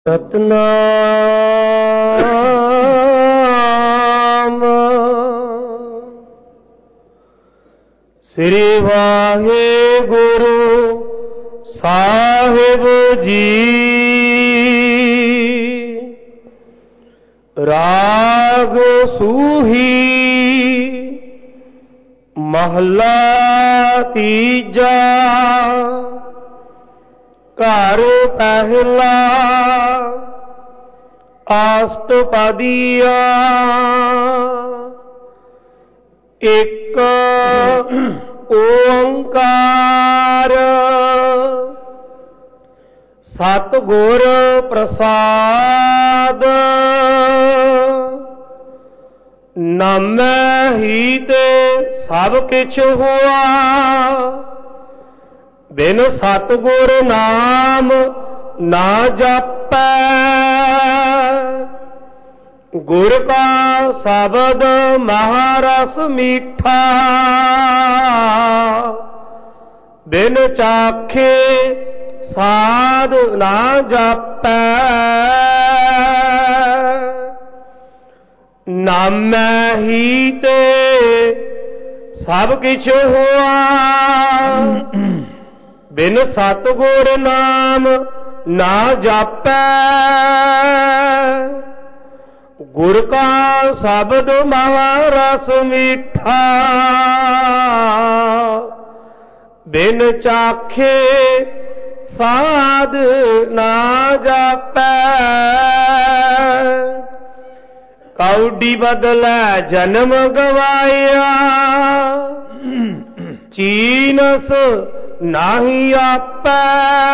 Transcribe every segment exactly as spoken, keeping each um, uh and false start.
ਸਤਨਾਮ ਸ੍ਰੀ ਵਾਹਿਗੁਰੂ ਸਾਹਿਬ ਜੀ। ਰਾਗ ਸੂਹੀ ਮਹਲਾ ਤੀਜਾ। ਘਰ ਪਹਿਲਾ ਅਸ਼ਟਪਦੀਆ। ਇੱਕ ਓੰਕਾਰ ਸਤਿਗੁਰ ਪ੍ਰਸਾਦ। ਨਾਮੈ ਹੀ ਤੇ ਸਭ ਕਿਛ ਹੋਆ, ਬਿਨ ਸਤਿਗੁਰ ਨਾਮ ਨਾ ਜਾਪੈ। ਗੁਰ ਕਾ ਸ਼ਬਦ ਮਹਾਰਸ ਮੀਠਾ, ਬਿਨ ਚਾਖੇ ਸਾਧ ਨਾ ਜਾਪੈ। ਨਾਮੈ ਹੀ ਤੇ ਸਭ ਕਿਛ ਹੋਆ, ਬਿਨ ਸਤਿਗੁਰ ਨਾਮ ਨਾ ਜਾਪੈ। ਗੁਰ ਕਾ ਸ਼ਬਦ ਮਹਾਰਸ ਮੀਠਾ, ਬਿਨ ਚਾਖੇ ਸਾਧ ਨਾ ਜਾਪੈ। ਕੌਡੀ ਬਦਲੈ ਜਨਮ ਗਵਾਇਆ, ਚੀਨਸ ਨਾਹੀ ਆਪੈ।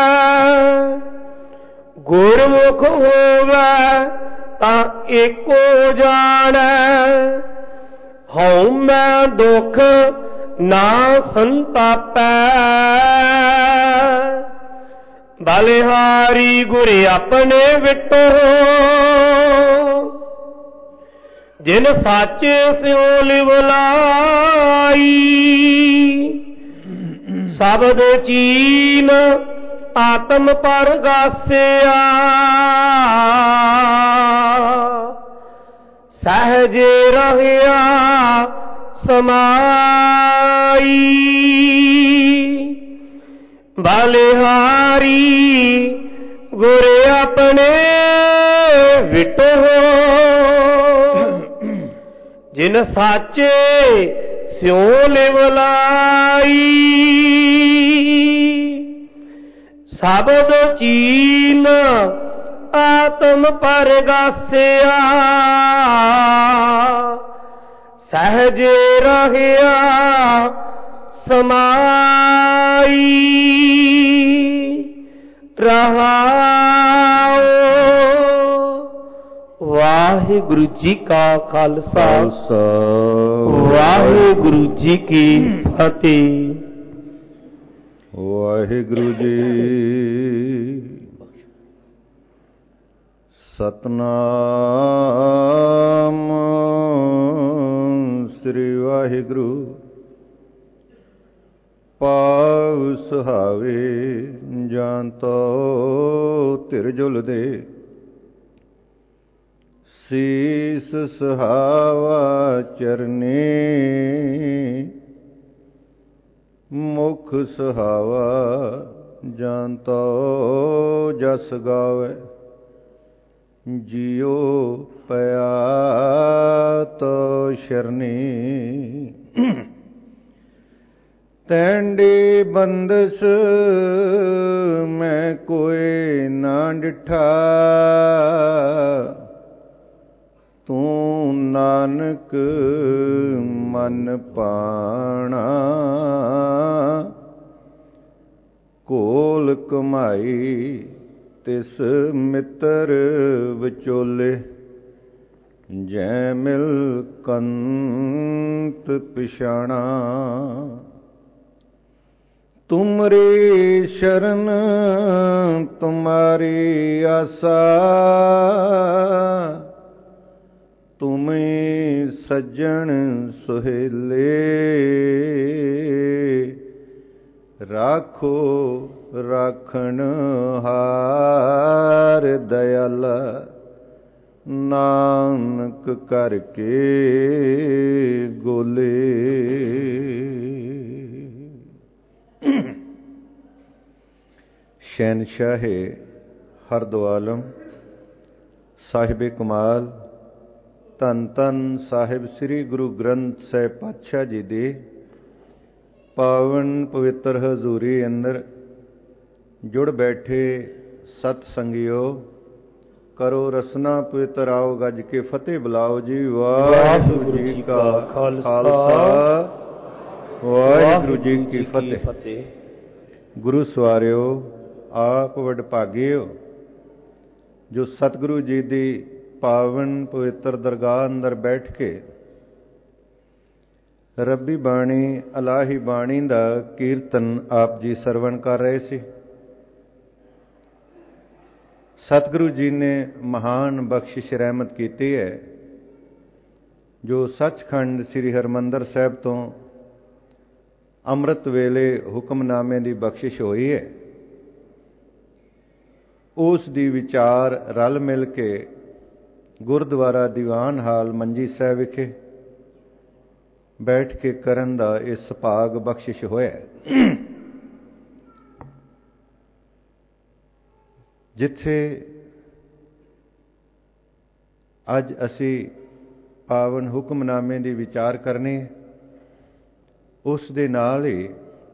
ਗੁਰਮੁਖ ਹੋਵੈ ਤਾਂ ਏਕੋ ਜਾਣੈ, ਹਉ ਮੈਂ ਦੁਖ ਨਾ ਸੰਤਾਪੈ। ਬਲਿਹਾਰੀ ਗੁਰ ਆਪਣੇ ਵਿਟੋ, ਜਿਨ ਸਾਚੇ ਸਿਉ ਲਿਵ ਲਾਈ। ਸ਼ਬਦ ਚੀਨ ਆਤਮ ਪਰਗਾਸਿਆ, ਸਹਿਜੇ ਰਹਿਆ ਸਮਾਈ। ਬਲਿਹਾਰੀ ਗੁਰ ਆਪਣੇ ਵਿਟੋ, ਜਿਨ ਸਾਚੇ ਸਿਉ ਲਿਵ ਲਾਈ। ਸ਼ਬਦ ਚੀਨ ਆਤਮ ਪਰਗਾਸਿਆ, ਸਹਿਜੇ ਰਹਿਆ ਸਮਾਈ। ਰਹਾਉ। ਵਾਹਿਗੁਰੂ ਜੀ ਕਾ ਖਾਲਸਾ, ਵਾਹਿਗੁਰੂ ਜੀ ਕੀ ਫਤਿਹ। ਵਾਹਿਗੁਰੂ ਜੀ। ਸਤਨਾਮ ਸ੍ਰੀ ਵਾਹਿਗੁਰੂ। ਪਾਉ ਸੁਹਾਵੇ ਜਾਨਤੋ ਧਿਰਜੁਲ ਦੇ, ਸੀਸ ਸੁਹਾਵਾ ਚਰਨੀ। ਮੁਖ ਸੁਹਾਵਾ ਜਾਨਤੋ ਜਸ ਗਾਵੇ, ਜਿਉ ਪਿਆ ਤੋ ਸ਼ਰਨੀ। ਤੈਂਡੀ ਬੰਦਸ ਮੈਂ ਕੋਈ ਨਾ ਡਿਠਾ, ਤੂੰ ਨਾਨਕ ਮਨ ਪਾਣਾ। ਕੋਲ ਕਮਾਈ ਤਿਸ ਮਿੱਤਰ ਵਿਚੋਲੇ, ਜੈ ਮਿਲ ਕੰਤ ਪਿਛਾਣਾ। ਤੁਮਰੀ ਸ਼ਰਨ ਤੁਮਾਰੀ ਆਸਾ, ਤੁਮੇ ਸੱਜਣ ਸੁਹੇਲੇ। ਰਾਖੋ ਰਾਖਣ ਹਾਰ ਦਇਆਲਾ, ਨਾਨਕ ਕਰਕੇ ਗੋਲੇ। ਸ਼ਹਿਨਸ਼ਾਹ ਹਰਦੁਆਲਮ ਸਾਹਿਬ ਕਮਾਲ ਧੰਨ ਧੰਨ ਸਾਹਿਬ ਸ੍ਰੀ ਗੁਰੂ ਗ੍ਰੰਥ ਸਾਹਿਬ ਪਾਤਸ਼ਾਹ ਜੀ ਦੀ ਪਾਵਨ ਪਵਿੱਤਰ ਹਜ਼ੂਰੀ ਅੰਦਰ ਜੁੜ ਬੈਠੇ ਸਤ ਸੰਗਿਓ, ਕਰੋ ਰਸਨਾ ਪਵਿੱਤਰ ਆਓ ਗੱਜ ਕੇ ਫਤਿਹ ਬੁਲਾਓ ਜੀ। ਵਾਹਿਗੁਰੂ ਜੀ ਕਾ ਖਾਲਸਾ, ਵਾਹਿਗੁਰੂ ਜੀ ਕੀ ਫਤਿਹ। ਗੁਰੂ ਸਵਾਰਿਓ, ਆਪ ਵਡਭਾਗਿਓ ਜੋ ਸਤਿਗੁਰੂ ਜੀ ਦੀ ਪਾਵਨ ਪਵਿੱਤਰ ਦਰਗਾਹ ਅੰਦਰ ਬੈਠ ਕੇ ਰੱਬੀ ਬਾਣੀ, ਇਲਾਹੀ ਬਾਣੀ ਦਾ ਕੀਰਤਨ ਆਪ ਜੀ ਸਰਵਣ ਕਰ ਰਹੇ ਸੀ। ਸਤਿਗੁਰੂ ਜੀ ਨੇ ਮਹਾਨ ਬਖਸ਼ਿਸ਼ ਰਹਿਮਤ ਕੀਤੀ ਹੈ, ਜੋ ਸੱਚਖੰਡ ਸ੍ਰੀ ਹਰਿਮੰਦਰ ਸਾਹਿਬ ਤੋਂ ਅੰਮ੍ਰਿਤ ਵੇਲੇ ਹੁਕਮਨਾਮੇ ਦੀ ਬਖਸ਼ਿਸ਼ ਹੋਈ ਹੈ। ਉਸ ਦੀ ਵਿਚਾਰ ਰਲ ਮਿਲ ਕੇ ਗੁਰਦੁਆਰਾ ਦੀਵਾਨ ਹਾਲ ਮੰਜੀ ਸਾਹਿਬ ਵਿਖੇ ਬੈਠ ਕੇ ਕਰਨ ਦਾ ਇਹ ਸੁਭਾਗ ਬਖਸ਼ਿਸ਼ ਹੋਇਆ। ਜਿੱਥੇ ਅੱਜ ਅਸੀਂ ਪਾਵਨ ਹੁਕਮਨਾਮੇ ਦੀ ਵਿਚਾਰ ਕਰਨੀ, ਉਸ ਦੇ ਨਾਲ ਹੀ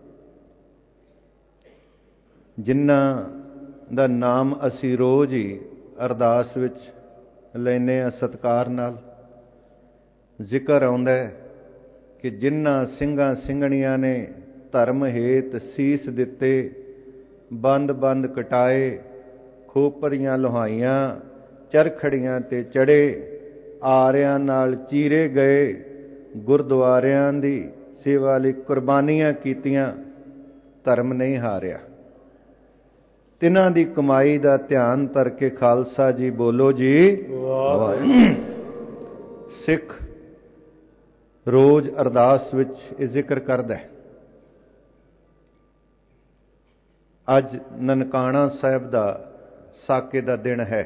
ਜਿਨ੍ਹਾਂ ਦਾ ਨਾਮ ਅਸੀਂ ਰੋਜ਼ ਹੀ ਅਰਦਾਸ ਵਿੱਚ ਲੈਂਦੇ ਹਾਂ, ਸਤਿਕਾਰ ਨਾਲ ਜ਼ਿਕਰ ਆਉਂਦਾ ਹੈ ਕਿ ਜਿਨ੍ਹਾਂ ਸਿੰਘਾਂ ਸਿੰਘਣੀਆਂ ਨੇ ਧਰਮ ਹੇਤ ਸੀਸ ਦਿੱਤੇ, ਬੰਦ ਬੰਦ ਕਟਾਏ, ਖੋਪਰੀਆਂ ਲੋਹਾਈਆਂ, ਚਰਖੜੀਆਂ ਤੇ ਚੜੇ, ਆਰਿਆਂ ਨਾਲ ਚੀਰੇ ਗਏ, ਗੁਰਦੁਆਰਿਆਂ ਦੀ ਸੇਵਾ ਲਈ ਕੁਰਬਾਨੀਆਂ ਕੀਤੀਆਂ, ਧਰਮ ਨਹੀਂ ਹਾਰਿਆ। ਤਿਨਾਂ ਦੀ ਕਮਾਈ ਦਾ ਧਿਆਨ ਧਰ ਕੇ ਖਾਲਸਾ ਜੀ ਬੋਲੋ ਜੀ ਵਾਹਿਗੁਰੂ। ਸਿੱਖ ਰੋਜ਼ ਅਰਦਾਸ ਵਿੱਚ ਇਹ ਜ਼ਿਕਰ ਕਰਦਾ ਹੈ। ਅੱਜ ਨਨਕਾਣਾ ਸਾਹਿਬ ਦਾ ਸਾਕੇ ਦਾ ਦਿਨ ਹੈ।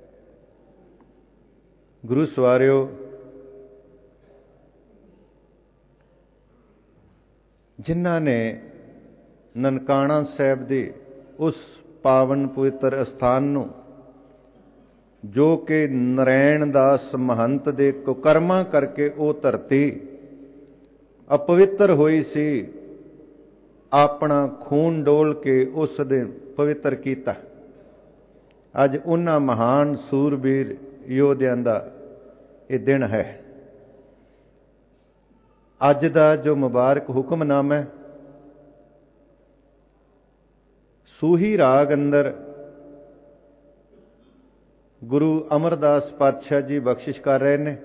ਗੁਰੂ ਸਵਾਰਿਓ, ਜਿਨ੍ਹਾਂ ਨੇ ਨਨਕਾਣਾ ਸਾਹਿਬ ਦੇ ਉਸ ਪਾਵਨ ਪਵਿੱਤਰ ਅਸਥਾਨ ਨੂੰ, ਜੋ ਕਿ ਨਰੈਣ ਦਾਸ ਮਹੰਤ ਦੇ ਕੁਕਰਮਾਂ ਕਰਕੇ ਉਹ ਧਰਤੀ ਅਪਵਿੱਤਰ ਹੋਈ ਸੀ, ਆਪਣਾ ਖੂਨ ਡੋਲ ਕੇ ਉਸ ਦੇ ਪਵਿੱਤਰ ਕੀਤਾ। ਅੱਜ ਉਹਨਾਂ ਮਹਾਨ ਸੂਰਬੀਰ ਯੋਧਿਆਂ ਦਾ ਇਹ ਦਿਨ ਹੈ। ਅੱਜ ਦਾ ਜੋ ਮੁਬਾਰਕ ਹੁਕਮਨਾਮਾ ਹੈ, ਸੂਹੀ ਰਾਗ ਅੰਦਰ ਗੁਰੂ ਅਮਰਦਾਸ ਪਾਤਸ਼ਾਹ ਜੀ ਬਖਸ਼ਿਸ਼ ਕਰ ਰਹੇ ਨੇ।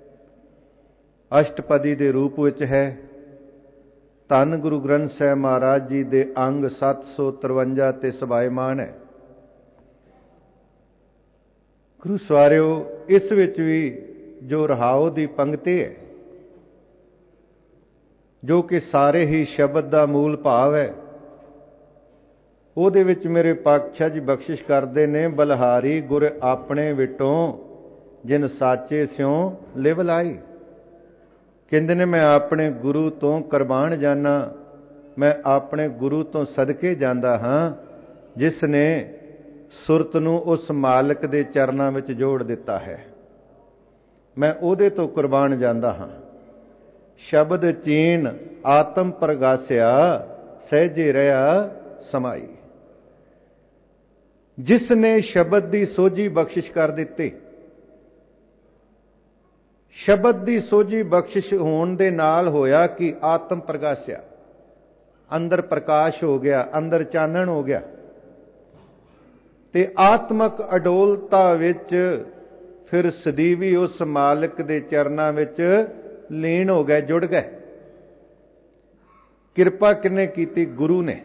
ਅਸ਼ਟਪਦੀ ਦੇ ਰੂਪ ਵਿੱਚ ਹੈ। ਧੰਨ ਗੁਰੂ ਗ੍ਰੰਥ ਸਾਹਿਬ ਮਹਾਰਾਜ ਜੀ ਦੇ ਅੰਗ ਸੱਤ ਸੌ ਤਰਵੰਜਾ ਤੇ ਸਬਾਇਮਾਨ ਹੈ। ਗੁਰੂ ਸਵਾਰਿਓ, ਇਸ ਵਿੱਚ ਵੀ ਜੋ ਰਹਾਉ ਦੀ ਪੰਕਤੀ ਹੈ, ਜੋ ਕਿ ਸਾਰੇ ਹੀ ਸ਼ਬਦ ਦਾ ਮੂਲ ਭਾਵ ਹੈ, ਉਹਦੇ ਵਿੱਚ ਮੇਰੇ ਪਾਤਸ਼ਾਹ ਜੀ ਬਖਸ਼ਿਸ਼ ਕਰਦੇ ਨੇ, ਬਲਹਾਰੀ ਗੁਰ ਆਪਣੇ ਵਿਟੋਂ ਜਿਨ ਸਾਚੇ ਸਿਉ ਲਿਵ ਲਾਈ। ਕਹਿੰਦੇ ਨੇ, ਮੈਂ ਆਪਣੇ ਗੁਰੂ ਤੋਂ ਕੁਰਬਾਨ ਜਾਨਾ, ਮੈਂ ਆਪਣੇ ਗੁਰੂ ਤੋਂ ਸਦਕੇ ਜਾਂਦਾ ਹਾਂ, ਜਿਸ ਨੇ ਸੁਰਤ ਨੂੰ ਉਸ ਮਾਲਕ ਦੇ ਚਰਨਾਂ ਵਿੱਚ ਜੋੜ ਦਿੱਤਾ ਹੈ। ਮੈਂ ਉਹਦੇ ਤੋਂ ਕੁਰਬਾਨ ਜਾਂਦਾ ਹਾਂ। ਸ਼ਬਦ ਚੀਨ ਆਤਮ ਪ੍ਰਗਾਸਿਆ, ਸਹਿਜੇ ਰਿਹਾ ਸਮਾਈ। ਜਿਸ ਨੇ ਸ਼ਬਦ ਦੀ ਸੋਝੀ ਬਖਸ਼ਿਸ਼ ਕਰ ਦਿੱਤੀ। ਸ਼ਬਦ ਦੀ ਸੋਝੀ ਬਖਸ਼ਿਸ਼ ਹੋਣ ਦੇ ਨਾਲ ਹੋਇਆ ਕਿ ਆਤਮ ਪ੍ਰਗਾਸਿਆ, ਅੰਦਰ ਪ੍ਰਕਾਸ਼ ਹੋ ਗਿਆ, ਅੰਦਰ ਚਾਨਣ ਹੋ ਗਿਆ, ਤੇ ਆਤਮਕ ਅਡੋਲਤਾ ਵਿੱਚ ਫਿਰ ਸਦੀਵੀ ਉਸ ਮਾਲਕ ਦੇ ਚਰਨਾਂ ਵਿੱਚ ਲੀਨ ਹੋ ਗਏ, ਜੁੜ ਗਏ। ਕਿਰਪਾ ਕਿਹਨੇ ਕੀਤੀ? ਗੁਰੂ ਨੇ।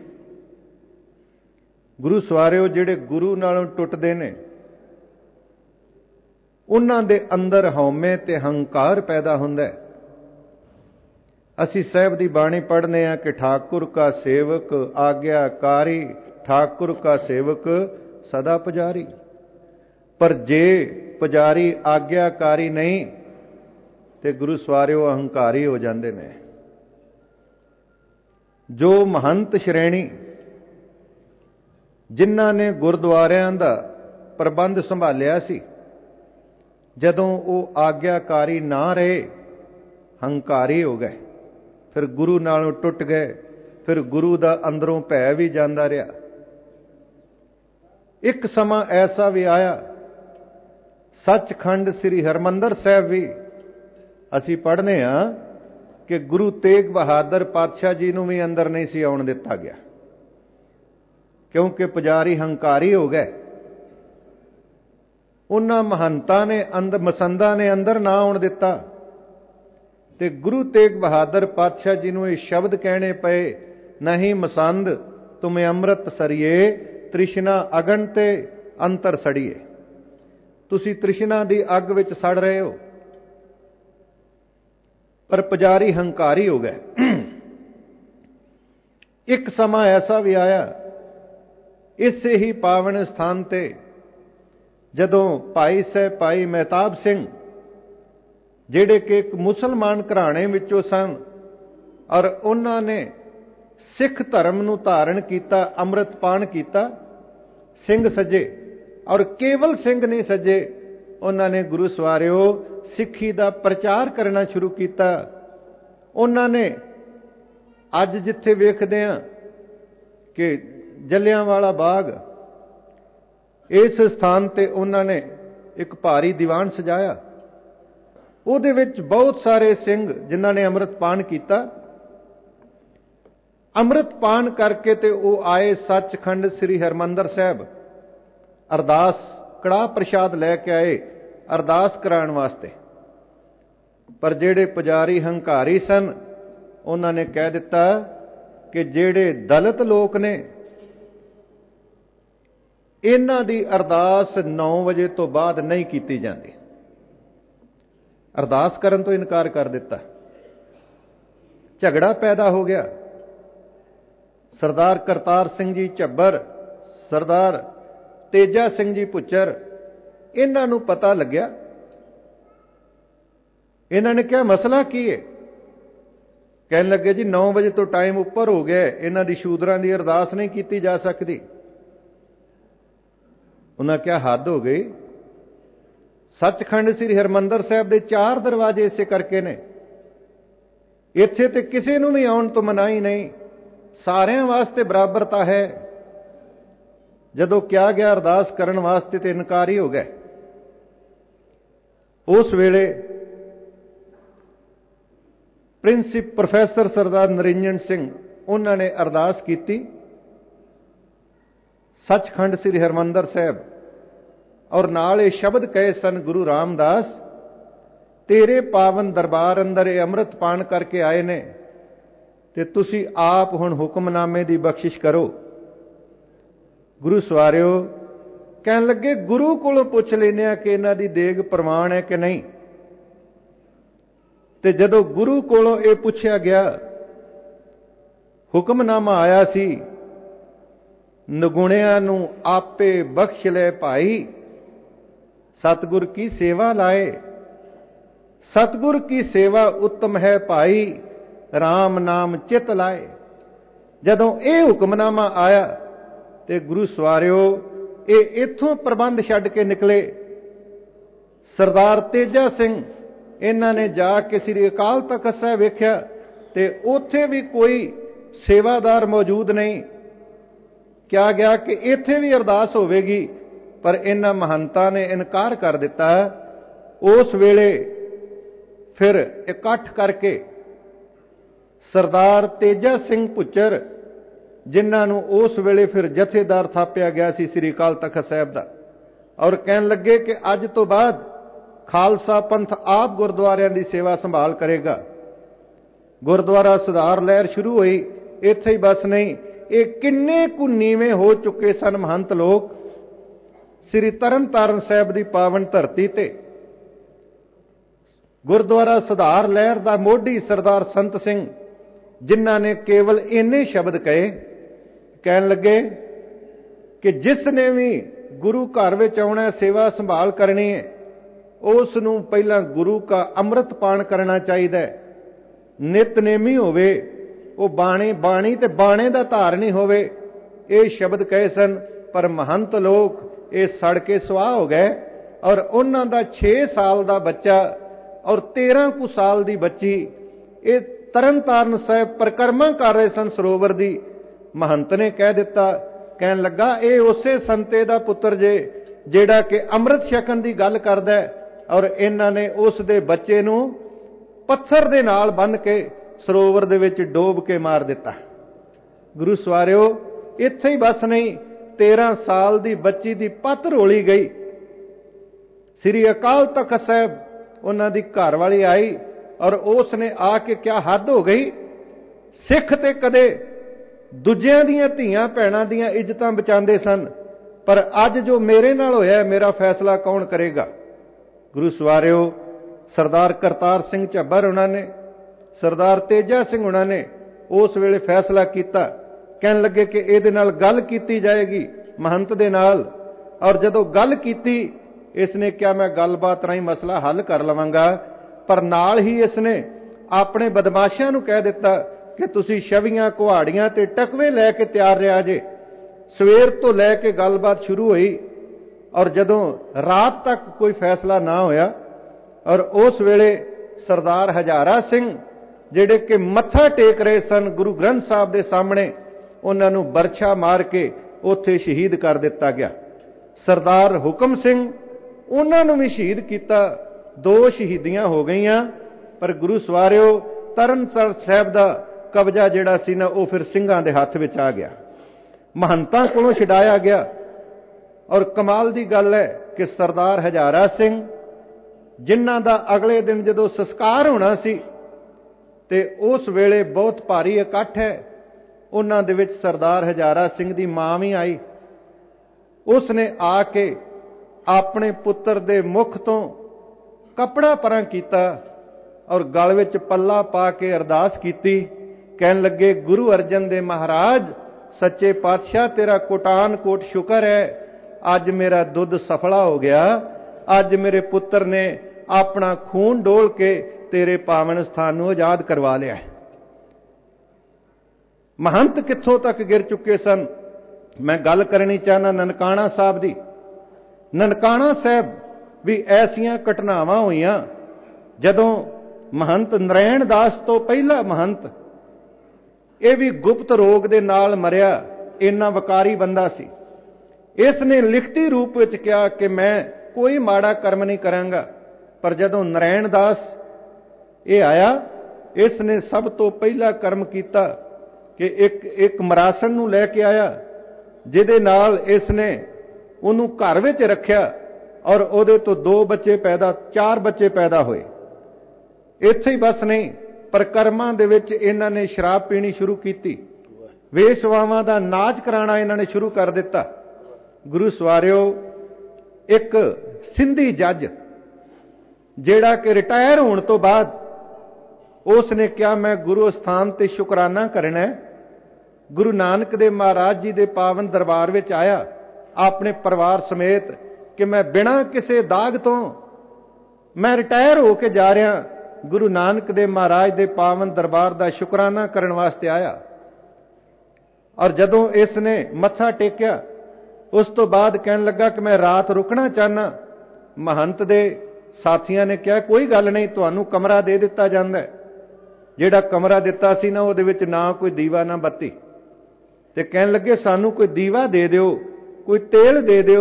ਗੁਰੂ ਸਵਾਰਿਓ, ਜਿਹੜੇ ਗੁਰੂ ਨਾਲੋਂ ਟੁੱਟਦੇ ਨੇ, ਉਹਨਾਂ ਦੇ ਅੰਦਰ ਹਉਮੈ ਤੇ ਹੰਕਾਰ ਪੈਦਾ ਹੁੰਦਾ ਹੈ। ਅਸੀਂ ਸਾਹਿਬ ਦੀ ਬਾਣੀ ਪੜ੍ਹਨੇ ਆ ਕਿ ਠਾਕੁਰ ਕਾ ਸੇਵਕ ਆਗਿਆਕਾਰੀ, ठाकुर का सेवक सदा पुजारी। पर जे पुजारी आग्याकारी नहीं ते गुरु सवारिओ अहंकारी हो जाते ने। जो महंत श्रेणी जिन्हां ने गुरुद्वारियां दा प्रबंध संभालिया सी, जदों वो आग्याकारी ना रहे हंकारी हो गए, फिर गुरु नालों टुट गए, फिर गुरु दा अंदरों भै भी जांदा रहा। एक समा ऐसा भी आया, सचखंड श्री हरमंदर साहब भी असी पढ़ने हाँ कि गुरु तेग बहादुर पातशाह जी नूं भी अंदर नहीं सी आउण दिता गया, क्योंकि पुजारी हंकारी हो गए। उन्हां महंतां ने अंदर मसंदा ने अंदर ना आउण दिता ते गुरु तेग बहादुर पातशाह जी नूं ये शब्द कहने पे, नहीं मसंद तुम्हें अमृत सरिए, तृष्णा अगन ते अंतर सड़िए। तुसी तृष्णा दी अग विच सड़ रहे हो। पर पुजारी हंकारी हो गए। एक समा ऐसा भी आया, इसे ही पावन स्थान ते जदों भाई साहब भाई महताब सिंह जेड़े कि एक मुसलमान घराणे विचों सन और उन्होंने सिख धर्म नूं धारण किया, अमृतपान किया, सिंह सजे और केवल सिंह नहीं सजे, उन्होंने गुरु सवारिओ सिक्खी का प्रचार करना शुरू किया। उन्होंने अज जिथे वेखदे हैं कि जलियांवाला बाग, इस स्थान ते उन्होंने एक भारी दीवान सजाया। उहदे विच बहुत सारे सिंह जिन्हां ने अमृतपान किया, अमृतपान करके ते वो आए सचखंड श्री हरमंदर साहब, अरदास कड़ाह प्रसाद लैके आए अरदास कराने वास्ते। पर जेड़े पुजारी हंकारी सन, उन्होंने कह दिता कि जेड़े दलित लोग ने, इन्हां दी अरदास नौ बजे तो बाद नहीं की जाती। अरदास करन तो इनकार कर दिता। झगड़ा पैदा हो गया। सरदार करतार सिंह जी झब्बर, सरदार तेजा सिंह जी भुच्चर, इन्हां नूं पता लग्या। इन्हां ने क्या मसला की है? कहने लगे जी नौ बजे तो टाइम उपर हो गया, इन्हां दी शूदरां दी अरदास नहीं की जा सकती। उन्हां क्या हद हो गई? सचखंड श्री हरमंदर साहब के चार दरवाजे इसे करके ने, इत्थे ते किसी नूं भी आउण तो मनाही नहीं, सारियां वास्ते बराबरता है। जदों क्या गया अरदास करन वास्ते ते इनकारी हो गए। उस वेले प्रिंसिप प्रोफैसर सरदार नरिंजन सिंह, उन्होंने अरदास की सचखंड श्री हरमंदर साहब, और नाल ये शब्द कहे सन, गुरु रामदास तेरे पावन दरबार अंदर ये अमृत पान करके आए ने, ते तुसी आप हुण हुक्मनामे दी बख्शिश करो। गुरु सवारिओ कहन लगे गुरु कोलों पुछ लेने कि इन्हां दी देग प्रमाण है कि नहीं। ते जदों गुरु कोलों ये पुछया गया, हुक्मनामा आया सी, नगुणियां नूं आपे बख्श ले भाई, सतगुर की सेवा लाए। सतगुर की सेवा उत्तम है भाई, राम नाम चित लाए। जदों ये हुक्मनामा आया ते गुरु सवारिओ ये इथों प्रबंध छड्ड के निकले। सरदार तेजा सिंह इन्हां ने जाके श्री अकाल तख्त साहिब वेख्या ते उत्थे भी कोई सेवादार मौजूद नहीं। क्या गया कि इत्थे भी अरदास होवेगी, पर इन्हां महंतां ने इनकार कर दिता। उस वेले फिर इकट्ठ करके सरदार तेजा सिंह भुच्चर, जिन्हां नूं उस वेले फिर जथेदार थापिया गया सी श्री अकाल तख्त साहिब दा, और कहन लगे कि अज तो बाद खालसा पंथ आप गुरुद्वारियां दी सेवा संभाल करेगा। गुरुद्वारा सुधार लहर शुरू हुई। इत्थे ही बस नहीं, ये किन्ने कु नीवें हो चुके सन महंत लोग श्री तरन तारण साहब की पावन धरती ते। गुरुद्वारा सुधार लहर का मोढ़ी सरदार संत सिंह, जिन्हां ने केवल इन्ने शब्द कहे, कहन लगे कि जिसने भी गुरु घर विच आउणा, सेवा संभाल करनी है, उस नूं पहलां गुरु का अमृत पान करना चाहिए। नितनेमी होवे, वो बाणी बाणी ते बाणे दा धारनी होवे, ये शब्द कहे सन। पर महंत लोग ये सड़ के सुआह हो गए और उन्हां दा छे साल दा बच्चा और तेरह कु साल दी बच्ची ये तरन ताਰਨ साहिब परिक्रमा कर रहे सन सरोवर दी। महंत ने कह दिता, कहन लगा ये उसे संते दा पुत्र जे जेड़ा कि अमृत छकन दी गल करदा है, और इन्हां ने उस दे बच्चे नूं पत्थर दे नाल बंध के सरोवर दे विच डोब के मार दिता। गुरु सवारियो, इत्थे ही बस नहीं, तेरह साल दी बच्ची दी पत रोली गई। श्री अकाल तख्त साहिब उन्हां दी घर वाली आई और उसने आके, क्या हद हो गई, सिख ते कदे दूजियां दियां धीआं भैणां दियां इज्जतां बचांदे सन, पर अज जो मेरे नाल होया मेरा फैसला कौन करेगा। गुरु सवारियो, सरदार करतार सिंह झब्बर उन्होंने, सरदार तेजा सिंह उन्होंने उस वेले फैसला किया। कहन लगे कि इहदे नाल गल कीती जाएगी महंत दे नाल, और जदों गल कीती इसने क्या मैं गलबात राही मसला हल कर लवांगा, पर नाल ही इसने अपने बदमाशां नूं कह दिता कि तुसीं छवियां कुहाड़ियां ते टकवे लैके तैयार रहा जे। सवेर तो लैके गलबात शुरू हुई और जदों रात तक कोई फैसला ना होया, और उस वेले सरदार हजारा सिंह जिहड़े कि मत्था टेक रहे सन गुरु ग्रंथ साहब दे सामने, उन्हां नूं बरछा मार के उत्थे शहीद कर दिता गया। सरदार हुकम सिंह उन्हां नूं भी शहीद किया। दो शहीदियां हो गईयां, पर गुरु सवारियो, तरनताਰਨ साहिब दा कब्जा जिहड़ा सी ना वो फिर सिंघां दे हत्थ विच आ गया, महंतां कोलों छडाया गया। और कमाल दी गल है कि सरदार हजारा सिंह जिन्हां दा अगले दिन जदों संस्कार होना सी ते उस वेले बहुत भारी इकट्ठ है, उन्हां दे विच सरदार हजारा सिंह दी मां भी आई। उसने आके अपने पुत्र दे मुख तो कपड़ा परां कीता और गल विच पल्ला पा के अरदास कीती। कहन लगे, गुरु अर्जन दे महाराज सच्चे पातशाह तेरा कोटान कोट शुक्र है, अज मेरा दुध सफला हो गया, अज मेरे पुत्र ने अपना खून डोल के तेरे पावन स्थान नूं आजाद करवा लिया है। महंत कित्थों तक गिर चुके सन। मैं गल करनी चाहना ननकाणा साहब दी। ननकाणा साहब भी ऐसियां घटनावां होईयां जदों महंत नारायण दास तो पहला महंत ये भी गुप्त रोग दे नाल मरिया। इन्ना वकारी बंदा सी। इसने लिखती रूप विच कहा कि मैं कोई माड़ा कर्म नहीं करांगा, पर जदों नारायण दास ये आया, इसने सब तो पहला कर्म किया कि एक एक मरासन नूं लैके आया, जिहदे नाल इसने उन्होंने घर विच रखिया और उहदे तो दो बच्चे पैदा, चार बच्चे पैदा होए। इत्थे ही बस नहीं, पर कर्मां दे विच इन्हां ने शराब पीनी शुरू की, वेशवावां दा नाच कराना इन्हां ने शुरू कर दिता। गुरु सवारियो, एक सिंधी जज जिहड़ा कि रिटायर होने तो बाद उसने कहा मैं गुरु स्थान ते शुकराना करना है। गुरु नानक देव महाराज जी दे पावन दरबार विच आया अपने परिवार समेत कि मैं बिना किसी दाग तो मैं रिटायर होके जा रहा, गुरु नानक देव महाराज दे पावन दरबार दा शुकराना करने वास्ते आया। और जदों इसने मत्था टेकिया उस तो बाद कहन लगा कि मैं रात रुकना चाहना। महंत दे साथियां ने कहा कोई गल नहीं, तुहानू कमरा दे दिता जांदा है। जिहड़ा कमरा दिता सी ना उहदे विच ना कोई दीवा ना बत्ती, ते कहन लगे सानू कोई दीवा दे दिओ, कोई तेल दे दिओ।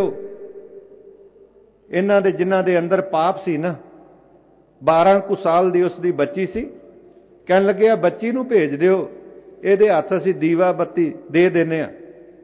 इन्हां दे जिन्हां दे अंदर पाप सी ना, बारह कु साल दी उसदी बच्ची सी। कहन लगे आ बच्ची नूं भेज दिओ, इहदे हत्थ असीं दीवा बत्ती दे देने आ।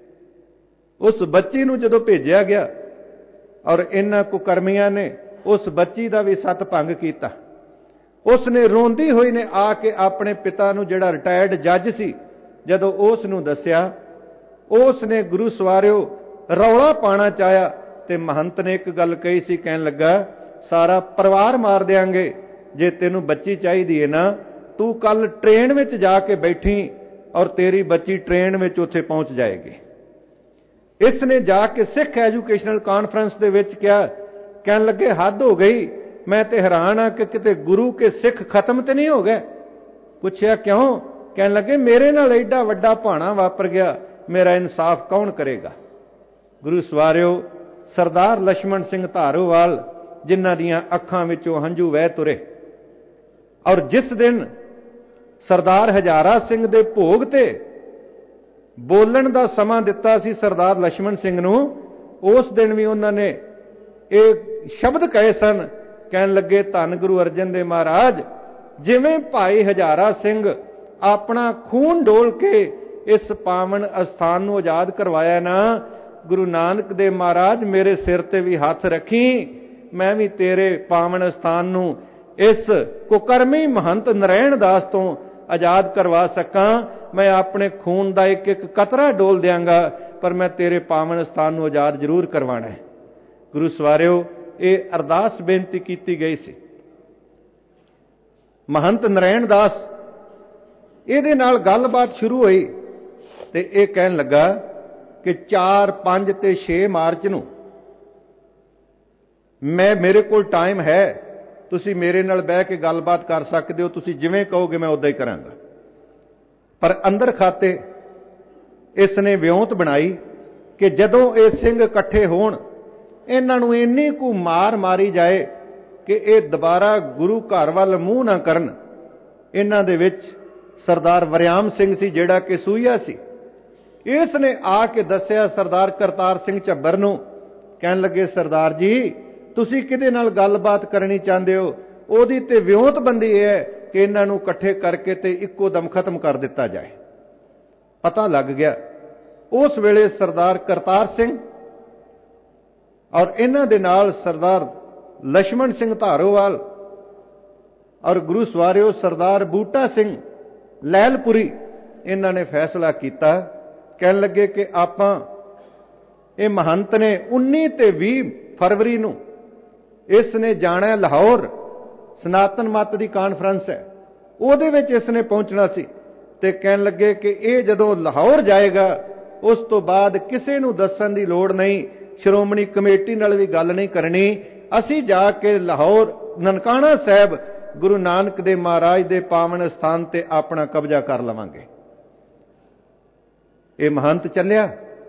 उस बच्ची नूं जदों भेजिया गया और इन्हां कुकर्मियां ने उस बच्ची दा भी सत भंग कीता। उसने रोंदी हुई ने आके अपने पिता नूं जिहड़ा रिटायर्ड जज सी जदों उस नूं दस्सिया, उसने गुरु सवारियो रौला पाना चाहया ते महंत ने एक गल कही सी, कहन लगा सारा परिवार मार देंगे जे तेनूं बच्ची चाहिदी है ना, तू कल ट्रेन विच जाके बैठी और तेरी बच्ची ट्रेन विच उत्थे पहुंच जाएगी। ਇਸ ਨੇ ਜਾ ਕੇ ਸਿੱਖ ਐਜੂਕੇਸ਼ਨਲ ਕਾਨਫਰੰਸ ਦੇ ਵਿੱਚ ਕਿਹਾ, ਕਹਿਣ ਲੱਗੇ ਹੱਦ ਹੋ ਗਈ, ਮੈਂ ਤੇ ਹੈਰਾਨ ਆ ਕਿ ਕਿਤੇ ਗੁਰੂ ਕੇ ਸਿੱਖ ਖਤਮ ਤੇ ਨਹੀਂ ਹੋ ਗਏ। ਪੁੱਛਿਆ ਕਿਉਂ? ਕਹਿਣ ਲੱਗੇ ਮੇਰੇ ਨਾਲ ਐਡਾ ਵੱਡਾ ਭਾਣਾ ਵਾਪਰ ਗਿਆ, ਮੇਰਾ ਇਨਸਾਫ ਕੌਣ ਕਰੇਗਾ? ਗੁਰੂ ਸਵਾਰਿਓ, ਸਰਦਾਰ ਲਛਮਣ ਸਿੰਘ ਧਾਰੋਵਾਲ ਜਿਨ੍ਹਾਂ ਦੀਆਂ ਅੱਖਾਂ ਵਿੱਚੋਂ ਹੰਝੂ ਵਹਿ ਤੁਰੇ, ਔਰ ਜਿਸ ਦਿਨ ਸਰਦਾਰ ਹਜ਼ਾਰਾ ਸਿੰਘ ਦੇ ਭੋਗ ਤੇ ਬੋਲਣ ਦਾ ਸਮਾਂ ਦਿੱਤਾ ਸੀ ਸਰਦਾਰ ਲਛਮਣ ਸਿੰਘ ਨੂੰ, ਉਸ ਦਿਨ ਵੀ ਉਹਨਾਂ ਨੇ ਇਹ ਸ਼ਬਦ ਕਹੇ ਸਨ। ਕਹਿਣ ਲੱਗੇ ਧੰਨ ਗੁਰੂ ਅਰਜਨ ਦੇਵ ਮਹਾਰਾਜ, ਜਿਵੇਂ ਭਾਈ ਹਜ਼ਾਰਾ ਸਿੰਘ ਆਪਣਾ ਖੂਨ ਡੋਲ ਕੇ ਇਸ ਪਾਵਨ ਅਸਥਾਨ ਨੂੰ ਆਜ਼ਾਦ ਕਰਵਾਇਆ ਨਾ, ਗੁਰੂ ਨਾਨਕ ਦੇਵ ਮਹਾਰਾਜ ਮੇਰੇ ਸਿਰ ਤੇ ਵੀ ਹੱਥ ਰੱਖੀ, ਮੈਂ ਵੀ ਤੇਰੇ ਪਾਵਨ ਅਸਥਾਨ ਨੂੰ ਇਸ ਕੁਕਰਮੀ ਮਹੰਤ ਨਰੈਣ ਦਾਸ ਤੋਂ ਆਜ਼ਾਦ ਕਰਵਾ ਸਕਾਂ। ਮੈਂ ਆਪਣੇ ਖੂਨ ਦਾ ਇੱਕ ਇੱਕ ਕਤਰਾ ਡੋਲ ਦਿਆਂਗਾ, ਪਰ ਮੈਂ ਤੇਰੇ ਪਾਵਨ ਅਸਥਾਨ ਨੂੰ ਆਜ਼ਾਦ ਜ਼ਰੂਰ ਕਰਵਾਣਾ ਹੈ। ਗੁਰੂ ਸਵਾਰਿਓ, ਇਹ ਅਰਦਾਸ ਬੇਨਤੀ ਕੀਤੀ ਗਈ ਸੀ। ਮਹੰਤ ਨਰੈਣ ਦਾਸ ਇਹਦੇ ਨਾਲ ਗੱਲਬਾਤ ਸ਼ੁਰੂ ਹੋਈ ਤੇ ਇਹ ਕਹਿਣ ਲੱਗਾ ਕਿ ਚਾਰ ਪੰਜ ਤੇ ਛੇ ਮਾਰਚ ਨੂੰ ਮੈਂ ਮੇਰੇ ਕੋਲ ਟਾਈਮ ਹੈ, ਤੁਸੀਂ ਮੇਰੇ ਨਾਲ ਬਹਿ ਕੇ ਗੱਲਬਾਤ ਕਰ ਸਕਦੇ ਹੋ, ਤੁਸੀਂ ਜਿਵੇਂ ਕਹੋਗੇ ਮੈਂ ਉਦਾਂ ਹੀ ਕਰਾਂਗਾ। ਪਰ ਅੰਦਰ ਖਾਤੇ ਇਸ ਨੇ ਵਿਉਂਤ ਬਣਾਈ ਕਿ ਜਦੋਂ ਇਹ ਸਿੰਘ ਇਕੱਠੇ ਹੋਣ, ਇਹਨਾਂ ਨੂੰ ਇੰਨੀ ਕੁ ਮਾਰ ਮਾਰੀ ਜਾਏ ਕਿ ਇਹ ਦੁਬਾਰਾ ਗੁਰੂ ਘਰ ਵੱਲ ਮੂੰਹ ਨਾ ਕਰਨ। ਇਹਨਾਂ ਦੇ ਵਿੱਚ ਸਰਦਾਰ ਵਰਿਆਮ ਸਿੰਘ ਸੀ ਜਿਹੜਾ ਕਿ ਸੂਈਆ ਸੀ। ਇਸ ਨੇ ਆ ਕੇ ਦੱਸਿਆ ਸਰਦਾਰ ਕਰਤਾਰ ਸਿੰਘ ਝੱਬਰ ਨੂੰ, ਕਹਿਣ ਲੱਗੇ ਸਰਦਾਰ ਜੀ ਤੁਸੀਂ ਕਿਹਦੇ ਨਾਲ ਗੱਲਬਾਤ ਕਰਨੀ ਚਾਹੁੰਦੇ ਹੋ? ਉਹਦੀ ਤੇ ਵਿਉਂਤਬੰਦੀ ਇਹ ਹੈ ਕਿ ਇਹਨਾਂ ਨੂੰ ਇਕੱਠੇ ਕਰਕੇ ਤੇ ਇੱਕੋ ਦਮ ਖਤਮ ਕਰ ਦਿੱਤਾ ਜਾਏ। ਪਤਾ ਲੱਗ ਗਿਆ। ਉਸ ਵੇਲੇ ਸਰਦਾਰ ਕਰਤਾਰ ਸਿੰਘ ਔਰ ਇਹਨਾਂ ਦੇ ਨਾਲ ਸਰਦਾਰ ਲਛਮਣ ਸਿੰਘ ਧਾਰੋਵਾਲ ਔਰ ਗੁਰੂ ਸਵਾਰਿਓ ਸਰਦਾਰ ਬੂਟਾ ਸਿੰਘ ਲੈਲਪੁਰੀ, ਇਹਨਾਂ ਨੇ ਫੈਸਲਾ ਕੀਤਾ। ਕਹਿਣ ਲੱਗੇ ਕਿ ਆਪਾਂ ਇਹ ਮਹੰਤ ਨੇ ਉੱਨੀ ਤੇ ਵੀਹ ਫਰਵਰੀ ਨੂੰ ਇਸ ਨੇ ਜਾਣਾ ਲਾਹੌਰ, ਸਨਾਤਨ ਮੱਤ ਦੀ ਕਾਨਫਰੰਸ ਹੈ, ਉਹਦੇ ਵਿੱਚ ਇਸ ਨੇ ਪਹੁੰਚਣਾ ਸੀ। ਤੇ ਕਹਿਣ ਲੱਗੇ ਕਿ ਇਹ ਜਦੋਂ ਲਾਹੌਰ ਜਾਏਗਾ ਉਸ ਤੋਂ ਬਾਅਦ ਕਿਸੇ ਨੂੰ ਦੱਸਣ ਦੀ ਲੋੜ ਨਹੀਂ, ਸ਼੍ਰੋਮਣੀ ਕਮੇਟੀ ਨਾਲ ਵੀ ਗੱਲ ਨਹੀਂ ਕਰਨੀ, ਅਸੀਂ ਜਾ ਕੇ ਲਾਹੌਰ ਨਨਕਾਣਾ ਸਾਹਿਬ ਗੁਰੂ ਨਾਨਕ ਦੇਵ ਮਹਾਰਾਜ ਦੇ ਪਾਵਨ ਸਥਾਨ ਤੇ ਆਪਣਾ ਕਬਜ਼ਾ ਕਰ ਲਵਾਂਗੇ। ਇਹ ਮਹੰਤ ਚੱਲਿਆ,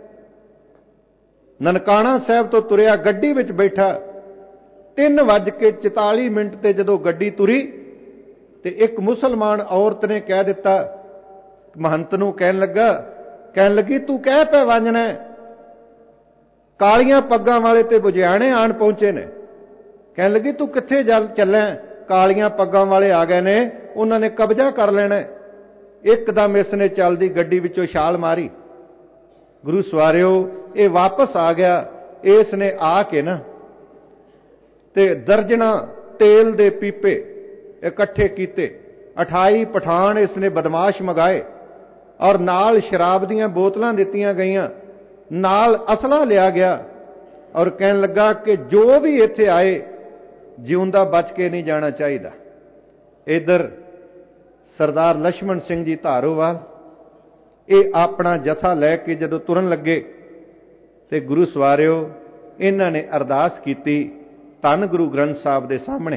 ਨਨਕਾਣਾ ਸਾਹਿਬ ਤੋਂ ਤੁਰਿਆ, ਗੱਡੀ ਵਿੱਚ ਬੈਠਾ। ਤਿੰਨ ਵੱਜ ਕੇ ਚੁਤਾਲੀ ਮਿੰਟ ਤੇ ਜਦੋਂ ਗੱਡੀ ਤੁਰੀ ਤੇ ਇੱਕ ਮੁਸਲਮਾਨ ਔਰਤ ਨੇ ਕਹਿ ਦਿੱਤਾ ਮਹੰਤ ਨੂੰ, ਕਹਿਣ ਲੱਗਾ ਕਹਿਣ ਲੱਗੀ ਤੂੰ ਕਹਿ ਪੈ ਵਾਂਝਣਾ, ਕਾਲੀਆਂ ਪੱਗਾਂ ਵਾਲੇ ਤੇ ਬੁਝਿਆਣੇ ਆਣ ਪਹੁੰਚੇ ਨੇ। ਕਹਿਣ ਲੱਗੀ ਤੂੰ ਕਿੱਥੇ ਚੱਲਿਆ? ਕਾਲੀਆਂ ਪੱਗਾਂ ਵਾਲੇ ਆ ਗਏ ਨੇ, ਉਹਨਾਂ ਨੇ ਕਬਜ਼ਾ ਕਰ ਲੈਣਾ। ਇੱਕਦਮ ਇਸ ਨੇ ਚੱਲਦੀ ਗੱਡੀ ਵਿੱਚੋਂ ਛਾਲ ਮਾਰੀ। ਗੁਰੂ ਸਵਾਰਿਓ, ਇਹ ਵਾਪਸ ਆ ਗਿਆ। ਇਸ ਨੇ ਆ ਕੇ ਨਾ ਤੇ ਦਰਜਣਾ ਤੇਲ ਦੇ ਪੀਪੇ ਇਕੱਠੇ ਕੀਤੇ, ਅਠਾਈ ਪਠਾਨ ਇਸ ਨੇ ਬਦਮਾਸ਼ ਮੰਗਾਏ ਔਰ ਨਾਲ ਸ਼ਰਾਬ ਦੀਆਂ ਬੋਤਲਾਂ ਦਿੱਤੀਆਂ ਗਈਆਂ, ਨਾਲ ਅਸਲਾ ਲਿਆ ਗਿਆ ਔਰ ਕਹਿਣ ਲੱਗਾ ਕਿ ਜੋ ਵੀ ਇੱਥੇ ਆਏ ਜਿਉਂਦਾ ਬਚ ਕੇ ਨਹੀਂ ਜਾਣਾ ਚਾਹੀਦਾ। ਇਧਰ ਸਰਦਾਰ ਲਛਮਣ ਸਿੰਘ ਜੀ ਧਾਰੋਵਾਲ ਇਹ ਆਪਣਾ ਜਥਾ ਲੈ ਕੇ ਜਦੋਂ ਤੁਰਨ ਲੱਗੇ ਤੇ ਗੁਰੂ ਸਵਾਰਿਓ ਇਹਨਾਂ ਨੇ ਅਰਦਾਸ ਕੀਤੀ ਧੰਨ ਗੁਰੂ ਗ੍ਰੰਥ ਸਾਹਿਬ ਦੇ ਸਾਹਮਣੇ।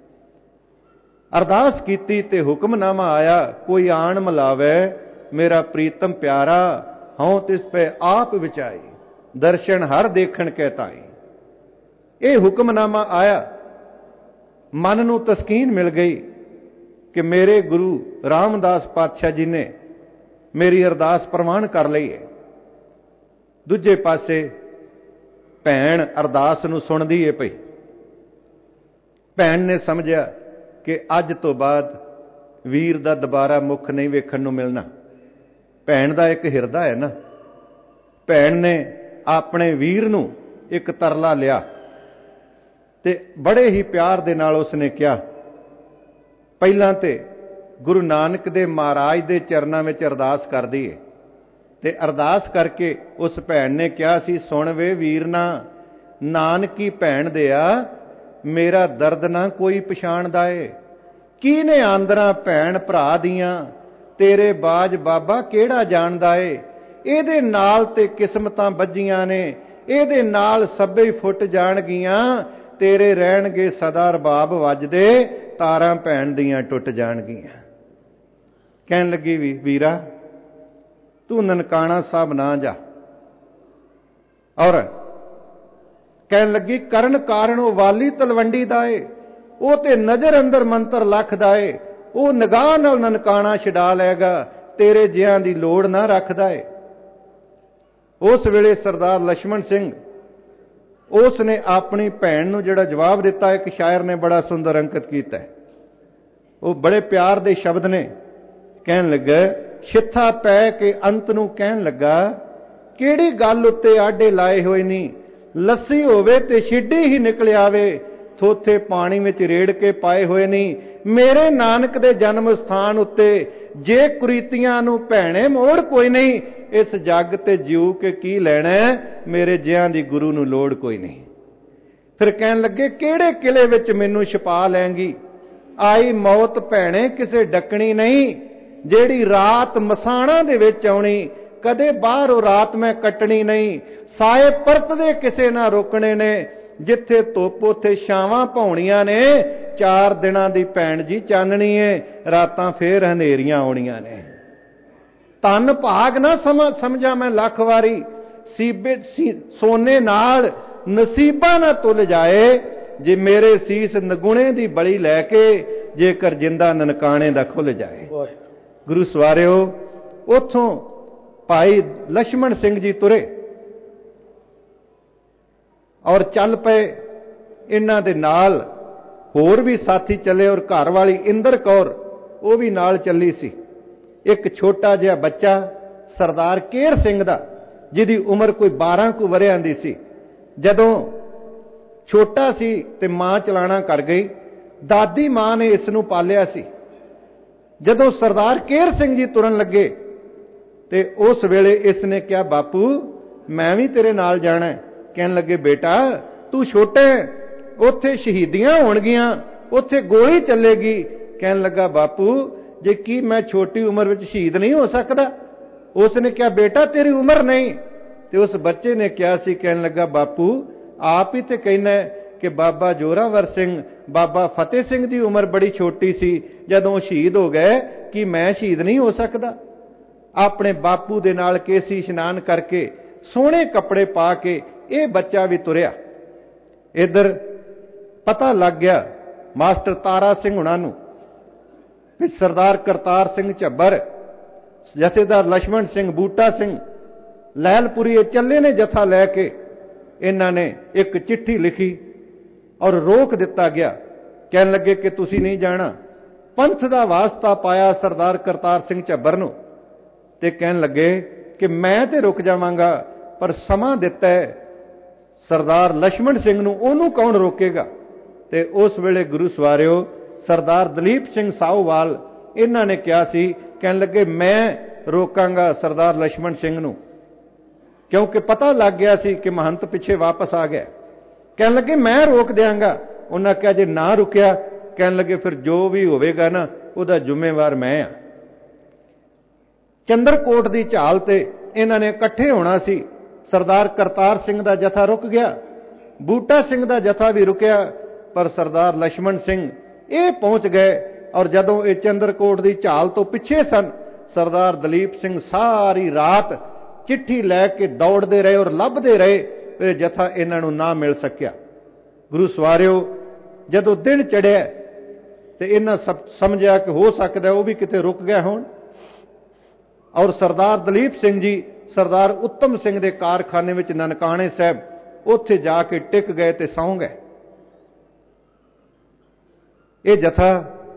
ਅਰਦਾਸ ਕੀਤੀ ਤੇ ਹੁਕਮਨਾਮਾ ਆਇਆ, ਕੋਈ ਆਣ ਮਿਲਾਵੇ ਮੇਰਾ ਪ੍ਰੀਤਮ ਪਿਆਰਾ, ਹਉ ਤਿਸ ਪੈ ਆਪ ਵਿਚਾਈ, ਦਰਸ਼ਨ ਹਰ ਦੇਖਣ ਕਹਿ ਤਾਈ। ਇਹ ਹੁਕਮਨਾਮਾ ਆਇਆ, ਮਨ ਨੂੰ ਤਸਕੀਨ ਮਿਲ ਗਈ ਕਿ ਮੇਰੇ ਗੁਰੂ ਰਾਮਦਾਸ ਪਾਤਸ਼ਾਹ ਜੀ ਨੇ ਮੇਰੀ ਅਰਦਾਸ ਪ੍ਰਵਾਨ ਕਰ ਲਈ ਹੈ। ਦੂਜੇ ਪਾਸੇ ਭੈਣ ਅਰਦਾਸ ਨੂੰ ਸੁਣਦੀ ਹੈ ਪਈ। ਭੈਣ ਨੇ ਸਮਝਿਆ ਕਿ ਅੱਜ ਤੋਂ ਬਾਅਦ ਵੀਰ ਦਾ ਦੁਬਾਰਾ ਮੁਖ ਨਹੀਂ ਵੇਖਣ ਨੂੰ ਮਿਲਣਾ। ਭੈਣ ਦਾ ਇੱਕ ਹਿਰਦਾ ਹੈ ਨਾ। ਭੈਣ ਨੇ ਆਪਣੇ ਵੀਰ ਨੂੰ ਇੱਕ ਤਰਲਾ ਲਿਆ ਤੇ ਬੜੇ ਹੀ ਪਿਆਰ ਦੇ ਨਾਲ ਉਸਨੇ ਕਿਹਾ, ਪਹਿਲਾਂ ਤੇ ਗੁਰੂ ਨਾਨਕ ਦੇਵ ਮਹਾਰਾਜ ਦੇ ਚਰਨਾਂ ਵਿੱਚ ਅਰਦਾਸ ਕਰਦੀ ਹੈ ਤੇ ਅਰਦਾਸ ਕਰਕੇ ਉਸ ਭੈਣ ਨੇ ਕਿਹਾ ਸੀ, ਸੁਣ ਵੇ ਵੀਰਨਾ, ਨਾਨਕੀ ਭੈਣ ਦਿਆ ਮੇਰਾ ਦਰਦ ਨਾ ਕੋਈ ਪਛਾਣਦਾ ਏ। ਕੀ ਨੇ ਆਂਦਰਾਂ ਭੈਣ ਭਰਾ ਦੀਆਂ, ਤੇਰੇ ਬਾਜ ਬਾਬਾ ਕਿਹੜਾ ਜਾਣਦਾ ਏ। ਇਹਦੇ ਨਾਲ ਤੇ ਕਿਸਮਤਾਂ ਵੱਜੀਆਂ ਨੇ, ਇਹਦੇ ਨਾਲ ਸਭੇ ਹੀ ਫੁੱਟ ਜਾਣਗੀਆਂ, ਤੇਰੇ ਰਹਿਣਗੇ ਸਦਾ ਰਬਾਬ ਵੱਜਦੇ, ਤਾਰਾਂ ਭੈਣ ਦੀਆਂ ਟੁੱਟ ਜਾਣਗੀਆਂ। ਕਹਿਣ ਲੱਗੀ ਵੀ ਵੀਰਾ ਤੂੰ ਨਨਕਾਣਾ ਸਾਹਿਬ ਨਾ ਜਾ। ਔਰ ਕਹਿਣ ਲੱਗੀ ਕਰਨ ਕਾਰਨ ਉਹ ਵਾਲੀ ਤਲਵੰਡੀ ਦਾ ਏ, ਉਹ ਤੇ ਨਜ਼ਰ ਅੰਦਰ ਮੰਤਰ ਲੱਖ ਦਾ ਏ, ਉਹ ਨਿਗਾਹ ਨਾਲ ਨਨਕਾਣਾ ਛਡਾ ਲਏਗਾ, ਤੇਰੇ ਜਿਹਾਂ ਦੀ ਲੋੜ ਨਾ ਰੱਖਦਾ ਏ। ਉਸ ਵੇਲੇ ਸਰਦਾਰ ਲਛਮਣ ਸਿੰਘ ਉਸ ਨੇ ਆਪਣੀ ਭੈਣ ਨੂੰ ਜਿਹੜਾ ਜਵਾਬ ਦਿੱਤਾ, ਇੱਕ ਸ਼ਾਇਰ ਨੇ ਬੜਾ ਸੁੰਦਰ ਅੰਕਿਤ ਕੀਤਾ, ਉਹ ਬੜੇ ਪਿਆਰ ਦੇ ਸ਼ਬਦ ਨੇ। ਕਹਿਣ ਲੱਗਾ ਛਿੱਥਾ ਪੈ ਕੇ ਅੰਤ ਨੂੰ ਕਹਿਣ ਲੱਗਾ, ਕਿਹੜੀ ਗੱਲ ਉੱਤੇ ਆਡੇ ਲਾਏ ਹੋਏ ਨਹੀਂ, ਲੱਸੀ ਹੋਵੇ ਤੇ ਛਿੱਡੀ ਹੀ ਨਿਕਲ ਆਵੇ, ਥੋਥੇ ਪਾਣੀ ਵਿੱਚ ਰੇੜ ਕੇ ਪਾਏ ਹੋਏ ਨਹੀਂ। ਮੇਰੇ ਨਾਨਕ ਦੇ ਜਨਮ ਸਥਾਨ ਉੱਤੇ ਜੇ ਕੁਰੀਤੀਆਂ ਨੂੰ ਭੈਣੇ ਮੋੜ ਕੋਈ ਨਹੀਂ, ਇਸ ਜੱਗ ਤੇ ਜਿਉ ਕੇ ਕੀ ਲੈਣਾ, ਮੇਰੇ ਜਿਹਾਂ ਦੀ ਗੁਰੂ ਨੂੰ ਲੋੜ ਕੋਈ ਨਹੀਂ। ਫਿਰ ਕਹਿਣ ਲੱਗੇ ਕਿਹੜੇ ਕਿਲੇ ਵਿੱਚ ਮੈਨੂੰ ਛੁਪਾ ਲੈਂਗੀ, ਆਈ ਮੌਤ ਭੈਣੇ ਕਿਸੇ ਡੱਕਣੀ ਨਹੀਂ, ਜਿਹੜੀ ਰਾਤ ਮਸਾਣਾ ਦੇ ਵਿੱਚ ਆਉਣੀ, ਕਦੇ ਬਾਹਰ ਉਹ ਰਾਤ ਮੈਂ ਕੱਟਣੀ ਨਹੀਂ। ਸਾਏ ਪਰਤਦੇ ਕਿਸੇ ਨਾ ਰੋਕਣੇ ਨੇ, ਜਿੱਥੇ ਧੁੱਪ ਉੱਥੇ ਛਾਵਾਂ ਪਾਉਣੀਆਂ ਨੇ, ਚਾਰ ਦਿਨਾਂ ਦੀ ਭੈਣ ਜੀ ਚਾਨਣੀ ਏ, ਰਾਤਾਂ ਫੇਰ ਹਨੇਰੀਆਂ ਆਉਣੀਆਂ ਨੇ। ਧਨ ਭਾਗ ਨਾ ਸਮਝਾਂ ਮੈਂ ਲੱਖ ਵਾਰੀ, ਸੀਬੇ ਸੋਨੇ ਨਾਲ ਨਸੀਬਾਂ ਨਾ ਤੁਲ ਜਾਏ, ਜੇ ਮੇਰੇ ਸੀਸ ਨਗੁਣੇ ਦੀ ਬਲੀ ਲੈ ਕੇ, ਜੇਕਰ ਜਿੰਦਾ ਨਨਕਾਣੇ ਦਾ ਖੁੱਲ ਜਾਏ। ਗੁਰੂ ਸਵਾਰਿਓ, ਉੱਥੋਂ ਭਾਈ ਲਛਮਣ ਸਿੰਘ ਜੀ ਤੁਰੇ ਔਰ ਚੱਲ ਪਏ। ਇਹਨਾਂ ਦੇ ਨਾਲ ਹੋਰ ਵੀ ਸਾਥੀ ਚੱਲੇ, ਔਰ ਘਰ ਵਾਲੀ ਇੰਦਰ ਕੌਰ ਉਹ ਵੀ ਨਾਲ ਚੱਲੀ ਸੀ। ਇੱਕ ਛੋਟਾ ਜਿਹਾ ਬੱਚਾ ਸਰਦਾਰ ਕੇਰ ਸਿੰਘ ਦਾ, ਜਿਹਦੀ ਉਮਰ ਕੋਈ ਬਾਰਾਂ ਕੁ ਵਰਿਆਂ ਦੀ ਸੀ। ਜਦੋਂ ਛੋਟਾ ਸੀ ਤੇ ਮਾਂ ਚਲਾਣਾ ਕਰ ਗਈ, ਦਾਦੀ ਮਾਂ ਨੇ ਇਸ ਨੂੰ ਪਾਲਿਆ ਸੀ। ਜਦੋਂ ਸਰਦਾਰ ਕੇਰ ਸਿੰਘ ਜੀ ਤੁਰਨ ਲੱਗੇ ਤੇ ਉਸ ਵੇਲੇ ਇਸ ਨੇ ਕਿਹਾ, ਬਾਪੂ ਮੈਂ ਵੀ ਤੇਰੇ ਨਾਲ ਜਾਣਾ। ਕਹਿਣ ਲੱਗੇ ਬੇਟਾ ਤੂੰ ਛੋਟਾ, ਉੱਥੇ ਸ਼ਹੀਦੀਆਂ ਹੋਣਗੀਆਂ, ਉੱਥੇ ਗੋਲੀ ਚੱਲੇਗੀ। ਕਹਿਣ ਲੱਗਾ ਬਾਪੂ ਜੇ ਕੀ ਮੈਂ ਛੋਟੀ ਉਮਰ ਵਿੱਚ ਸ਼ਹੀਦ ਨਹੀਂ ਹੋ ਸਕਦਾ? ਉਸ ਨੇ ਕਿਹਾ ਬੇਟਾ ਤੇਰੀ ਉਮਰ ਨਹੀਂ। ਤੇ ਉਸ ਬੱਚੇ ਨੇ ਕਿਹਾ ਸੀ, ਕਹਿਣ ਲੱਗਾ ਬਾਪੂ ਆਪ ਹੀ ਤੇ ਕਹਿਣਾ ਕਿ ਬਾਬਾ ਜੋਰਾਵਰ ਸਿੰਘ, ਬਾਬਾ ਫਤਿਹ ਸਿੰਘ ਦੀ ਉਮਰ ਬੜੀ ਛੋਟੀ ਸੀ ਜਦੋਂ ਸ਼ਹੀਦ ਹੋ ਗਏ, ਕਿ ਮੈਂ ਸ਼ਹੀਦ ਨਹੀਂ ਹੋ ਸਕਦਾ? ਆਪਣੇ ਬਾਪੂ ਦੇ ਨਾਲ ਕੇਸੀ ਇਸ਼ਨਾਨ ਕਰਕੇ ਸੋਹਣੇ ਕੱਪੜੇ ਪਾ ਕੇ ਇਹ ਬੱਚਾ ਵੀ ਤੁਰਿਆ। ਇੱਧਰ ਪਤਾ ਲੱਗ ਗਿਆ ਮਾਸਟਰ ਤਾਰਾ ਸਿੰਘ ਹੁਣਾਂ ਨੂੰ ਵੀ ਸਰਦਾਰ ਕਰਤਾਰ ਸਿੰਘ ਝੱਬਰ, ਜਥੇਦਾਰ ਲਛਮਣ ਸਿੰਘ, ਬੂਟਾ ਸਿੰਘ ਲਹਿਲਪੁਰੀ ਇਹ ਚੱਲੇ ਨੇ ਜਥਾ ਲੈ ਕੇ। ਇਹਨਾਂ ਨੇ ਇੱਕ ਚਿੱਠੀ ਲਿਖੀ ਔਰ ਰੋਕ ਦਿੱਤਾ ਗਿਆ। ਕਹਿਣ ਲੱਗੇ ਕਿ ਤੁਸੀਂ ਨਹੀਂ ਜਾਣਾ। ਪੰਥ ਦਾ ਵਾਸਤਾ ਪਾਇਆ ਸਰਦਾਰ ਕਰਤਾਰ ਸਿੰਘ ਝੱਬਰ ਨੂੰ, ਤੇ ਕਹਿਣ ਲੱਗੇ ਕਿ ਮੈਂ ਤੇ ਰੁਕ ਜਾਵਾਂਗਾ, ਪਰ ਸਮਾਂ ਦਿੱਤਾ ਹੈ ਸਰਦਾਰ ਲਛਮਣ ਸਿੰਘ ਨੂੰ, ਉਹਨੂੰ ਕੌਣ ਰੋਕੇਗਾ? ਤੇ ਉਸ ਵੇਲੇ ਗੁਰੂ ਸਵਾਰਿਓ ਸਰਦਾਰ ਦਲੀਪ ਸਿੰਘ ਸਾਹੂਵਾਲ ਇਹਨਾਂ ਨੇ ਕਿਹਾ ਸੀ, ਕਹਿਣ ਲੱਗੇ ਮੈਂ ਰੋਕਾਂਗਾ ਸਰਦਾਰ ਲਛਮਣ ਸਿੰਘ ਨੂੰ, ਕਿਉਂਕਿ ਪਤਾ ਲੱਗ ਗਿਆ ਸੀ ਕਿ ਮਹੰਤ ਪਿੱਛੇ ਵਾਪਸ ਆ ਗਿਆ। ਕਹਿਣ ਲੱਗੇ ਮੈਂ ਰੋਕ ਦਿਆਂਗਾ। ਉਹਨਾਂ ਕਿਹਾ ਜੇ ਨਾ ਰੁਕਿਆ, ਕਹਿਣ ਲੱਗੇ ਫਿਰ ਜੋ ਵੀ ਹੋਵੇਗਾ ਨਾ ਉਹਦਾ ਜ਼ਿੰਮੇਵਾਰ ਮੈਂ ਆ। ਚੰਦਰਕੋਟ ਦੀ ਝਾਲ ਤੇ ਇਹਨਾਂ ਨੇ ਇਕੱਠੇ ਹੋਣਾ ਸੀ। ਸਰਦਾਰ ਕਰਤਾਰ ਸਿੰਘ ਦਾ ਜਥਾ ਰੁਕ ਗਿਆ, ਬੂਟਾ ਸਿੰਘ ਦਾ ਜਥਾ ਵੀ ਰੁਕਿਆ, ਪਰ ਸਰਦਾਰ ਲਛਮਣ ਸਿੰਘ ਇਹ ਪਹੁੰਚ ਗਏ। ਔਰ ਜਦੋਂ ਇਹ ਚੰਦਰਕੋਟ ਦੀ ਝਾਲ ਤੋਂ ਪਿੱਛੇ ਸਨ, ਸਰਦਾਰ ਦਲੀਪ ਸਿੰਘ ਸਾਰੀ ਰਾਤ ਚਿੱਠੀ ਲੈ ਕੇ ਦੌੜਦੇ ਰਹੇ ਔਰ ਲੱਭਦੇ ਰਹੇ, ਫਿਰ ਜਥਾ ਇਹਨਾਂ ਨੂੰ ਨਾ ਮਿਲ ਸਕਿਆ। ਗੁਰੂ ਸਵਾਰਿਓ, ਜਦੋਂ ਦਿਨ ਚੜਿਆ ਤੇ ਇਹਨਾਂ ਸਮਝਿਆ ਕਿ ਹੋ ਸਕਦਾ ਉਹ ਵੀ ਕਿਤੇ ਰੁਕ ਗਏ ਹੋਣ, ਔਰ ਸਰਦਾਰ ਦਲੀਪ ਸਿੰਘ ਜੀ ਸਰਦਾਰ ਉੱਤਮ ਸਿੰਘ ਦੇ ਕਾਰਖਾਨੇ ਵਿੱਚ ਨਨਕਾਣੇ ਸਾਹਿਬ ਉੱਥੇ ਜਾ ਕੇ ਟਿਕ ਗਏ ਤੇ ਸੌਂ ਗਏ। ਇਹ ਜਥਾ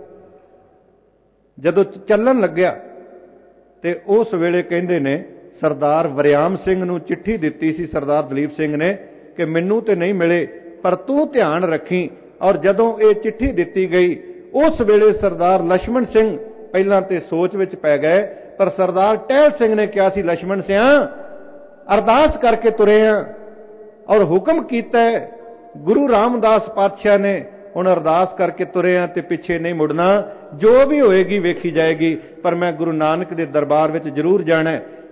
ਜਦੋਂ ਚੱਲਣ ਲੱਗਿਆ ਤੇ ਉਸ ਵੇਲੇ ਕਹਿੰਦੇ ਨੇ ਸਰਦਾਰ ਵਰਿਆਮ ਸਿੰਘ ਨੂੰ ਚਿੱਠੀ ਦਿੱਤੀ ਸੀ ਸਰਦਾਰ ਦਲੀਪ ਸਿੰਘ ਨੇ ਕਿ ਮੈਨੂੰ ਤੇ ਨਹੀਂ ਮਿਲੇ, ਪਰ ਤੂੰ ਧਿਆਨ ਰੱਖੀ। ਔਰ ਜਦੋਂ ਇਹ ਚਿੱਠੀ ਦਿੱਤੀ ਗਈ, ਉਸ ਵੇਲੇ ਸਰਦਾਰ ਲਛਮਣ ਸਿੰਘ ਪਹਿਲਾਂ ਤੇ ਸੋਚ ਵਿੱਚ ਪੈ ਗਏ, ਪਰ ਸਰਦਾਰ ਟਹਿਲ ਸਿੰਘ ਨੇ ਕਿਹਾ ਸੀ ਲਛਮਣ ਸਿਆਂ ਅਰਦਾਸ ਕਰਕੇ ਤੁਰੇ ਆ ਔਰ ਹੁਕਮ ਕੀਤਾ ਗੁਰੂ ਰਾਮਦਾਸ ਪਾਤਸ਼ਾਹ ਨੇ, ਹੁਣ ਅਰਦਾਸ ਕਰਕੇ ਤੁਰੇ ਆ ਤੇ ਪਿੱਛੇ ਨਹੀਂ ਮੁੜਨਾ, ਜੋ ਵੀ ਹੋਏਗੀ ਵੇਖੀ ਜਾਏਗੀ, ਪਰ ਮੈਂ ਗੁਰੂ ਨਾਨਕ ਦੇ ਦਰਬਾਰ ਵਿੱਚ ਜ਼ਰੂਰ ਜਾਣਾ।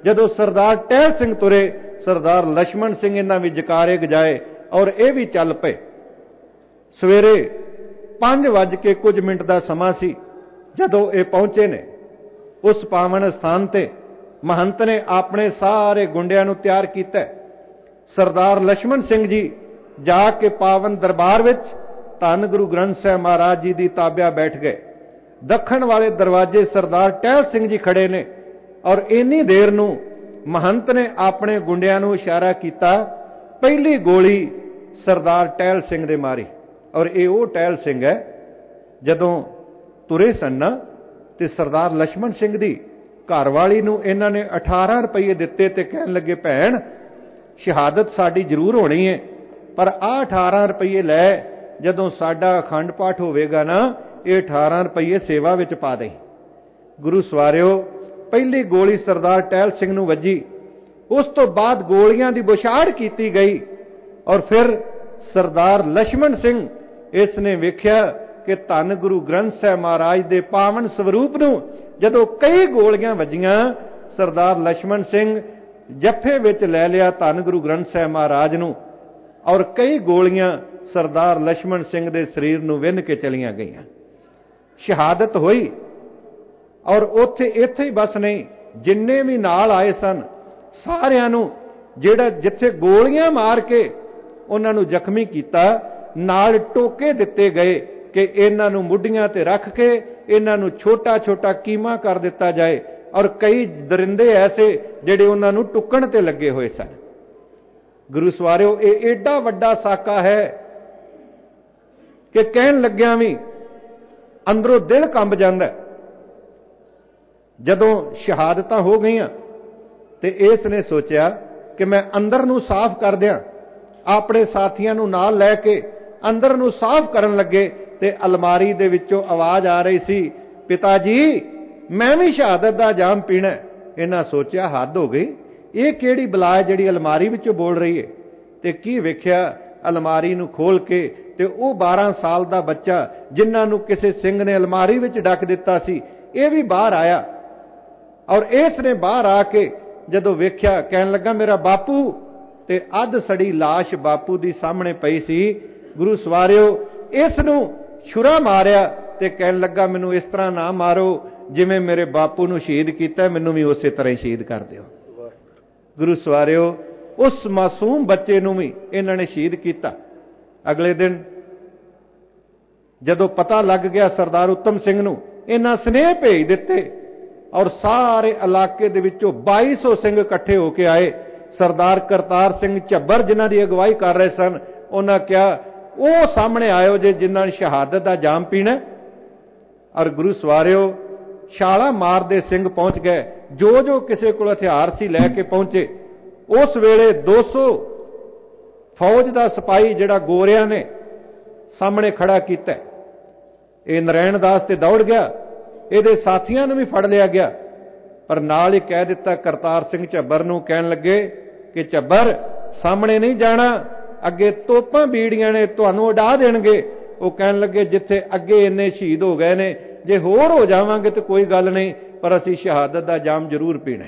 जदों सरदार टहल सिंह तुरे, सरदार लक्ष्मण सिंह इन्हां भी जकारे गजाए और ये भी चल पे। सवेरे पांच वज के कुछ मिनट का समा सी जदों ये पहुंचे ने उस पावन स्थान ते। महंत ने अपने सारे गुंडियां नूं तैयार कीता। सरदार लक्ष्मण सिंह जी जाके पावन दरबार विच धन गुरु ग्रंथ साहिब महाराज जी की ताबिया बैठ गए। दखण वाले दरवाजे सरदार टहल सिंह जी खड़े ने और इन्नी देर नूं महंत ने अपने गुंडियां नूं इशारा किया। पहली गोली सरदार टहल सिंह दे मारी और ये वो टहल सिंह है जदों तुरे सन ते सरदार लक्ष्मण सिंह दी घरवाली नूं इन्हां ने अठारह रुपये दिते ते कहन लगे, भैन शहादत साडी जरूर होनी है, पर आ अठारह रुपये लै जदों साडा अखंड पाठ होवेगा ना, ये अठारह रुपये सेवा विच पा दई। गुरु सवारिओ, पहली गोली सरदार टहल सिंह नूं वजी, उस तो बाद गोलियां दी बुछाड़ कीती गई और फिर सरदार लक्ष्मण सिंह इसने वेख्या कि धन गुरु ग्रंथ साहिब महाराज दे पावन स्वरूप नूं जदों कई गोलियां वजियां, सरदार लक्ष्मण सिंह जफे विच लै लिया धन गुरु ग्रंथ साहिब महाराज नूं और कई गोलियां सरदार लक्ष्मण सिंह दे शरीर नूं विंध के चलियां गईयां। शहादत हुई और उत्थे इत्थे ही बस नहीं, जिन्ने भी नाल आए सन सारियां नूं जिहड़ा जिथे गोलियां मार के उन्हां नूं जख्मी कीता, नाल टोके दिते गए कि इन्हां नूं मुड्डियां ते रख के इन्हां नूं छोटा छोटा कीमा कर दिता जाए। और कई दरिंदे ऐसे जिहड़े उन्हां नूं टुकण ते लगे हुए सन। गुरु सवारिओ, ये एडा वड्डा साका है कि कहन लग्या भी अंदरों दिल कंब जांदा। जदों शहादतां हो गईयां ते इसने सोचा कि मैं अंदर नूं साफ कर दियां। अपने साथियां नूं नाल लैके अंदर नूं साफ करन लगे ते अलमारी दे विचों आवाज़ आ रही सी, पिता जी मैं भी शहादत दा जाम पीना। इन्हां सोचा हद हो गई, ये किहड़ी बला है जिहड़ी अलमारी विचों बोल रही है। ते की वेख्या, अलमारी नूं खोल के ते वो बारह साल दा बच्चा जिन्हां नूं किसी सिंह ने अलमारी विच डक दिता सी, ये भी बाहर आया और इसने बाहर आके जदों वेख्या कहन लगा, मेरा बापू। ते अध सड़ी लाश बापू दी सामने पई सी। गुरु सवारिओ, इस नूं छुरा मारिया ते कहन लगा, मैनूं इस तरह ना मारो जिवें मेरे बापू नूं शहीद कीता, मैनूं भी उस तरह ही शहीद कर दिओ। गुरु सवारिओ, उस मासूम बच्चे नूं भी इन्हां ने शहीद किया। अगले दिन जदों पता लग गया सरदार उत्तम सिंह नूं, इन्हां स्नेह भेज दिते और सारे इलाके दे विचों बाई सौ सिंह इकट्ठे होके आए। सरदार करतार सिंह झब्बर जिन्हां दी अगवाई कर रहे सन, उन्हां कहा वो सामने आयो जे जिन्हां ने शहादत दा जाम पीना। और गुरु सवारिओ, छाला मारदे सिंह पहुंच गए। जो जो किसी कोल हथियार सी लैके पहुंचे। उस वेले दो सौ फौज का सिपाही जिहड़ा गोरिया ने सामने खड़ा किया। ये नारायण दास ते दौड़ गया, ये साथियों ने भी फड़ लिया गया, पर नाल ही कह दिता करतार सिंह झब्बर नूं, कहन लगे कि झब्बर सामने नहीं जाना, अगे तोपां बीड़ियां ने तुहानूं उड़ा देणगे। वो कहन लगे जिथे अगे इन्ने शहीद हो गए ने, जे होर हो जावांगे तो कोई गल नहीं, पर असीं शहादत दा जाम जरूर पीना।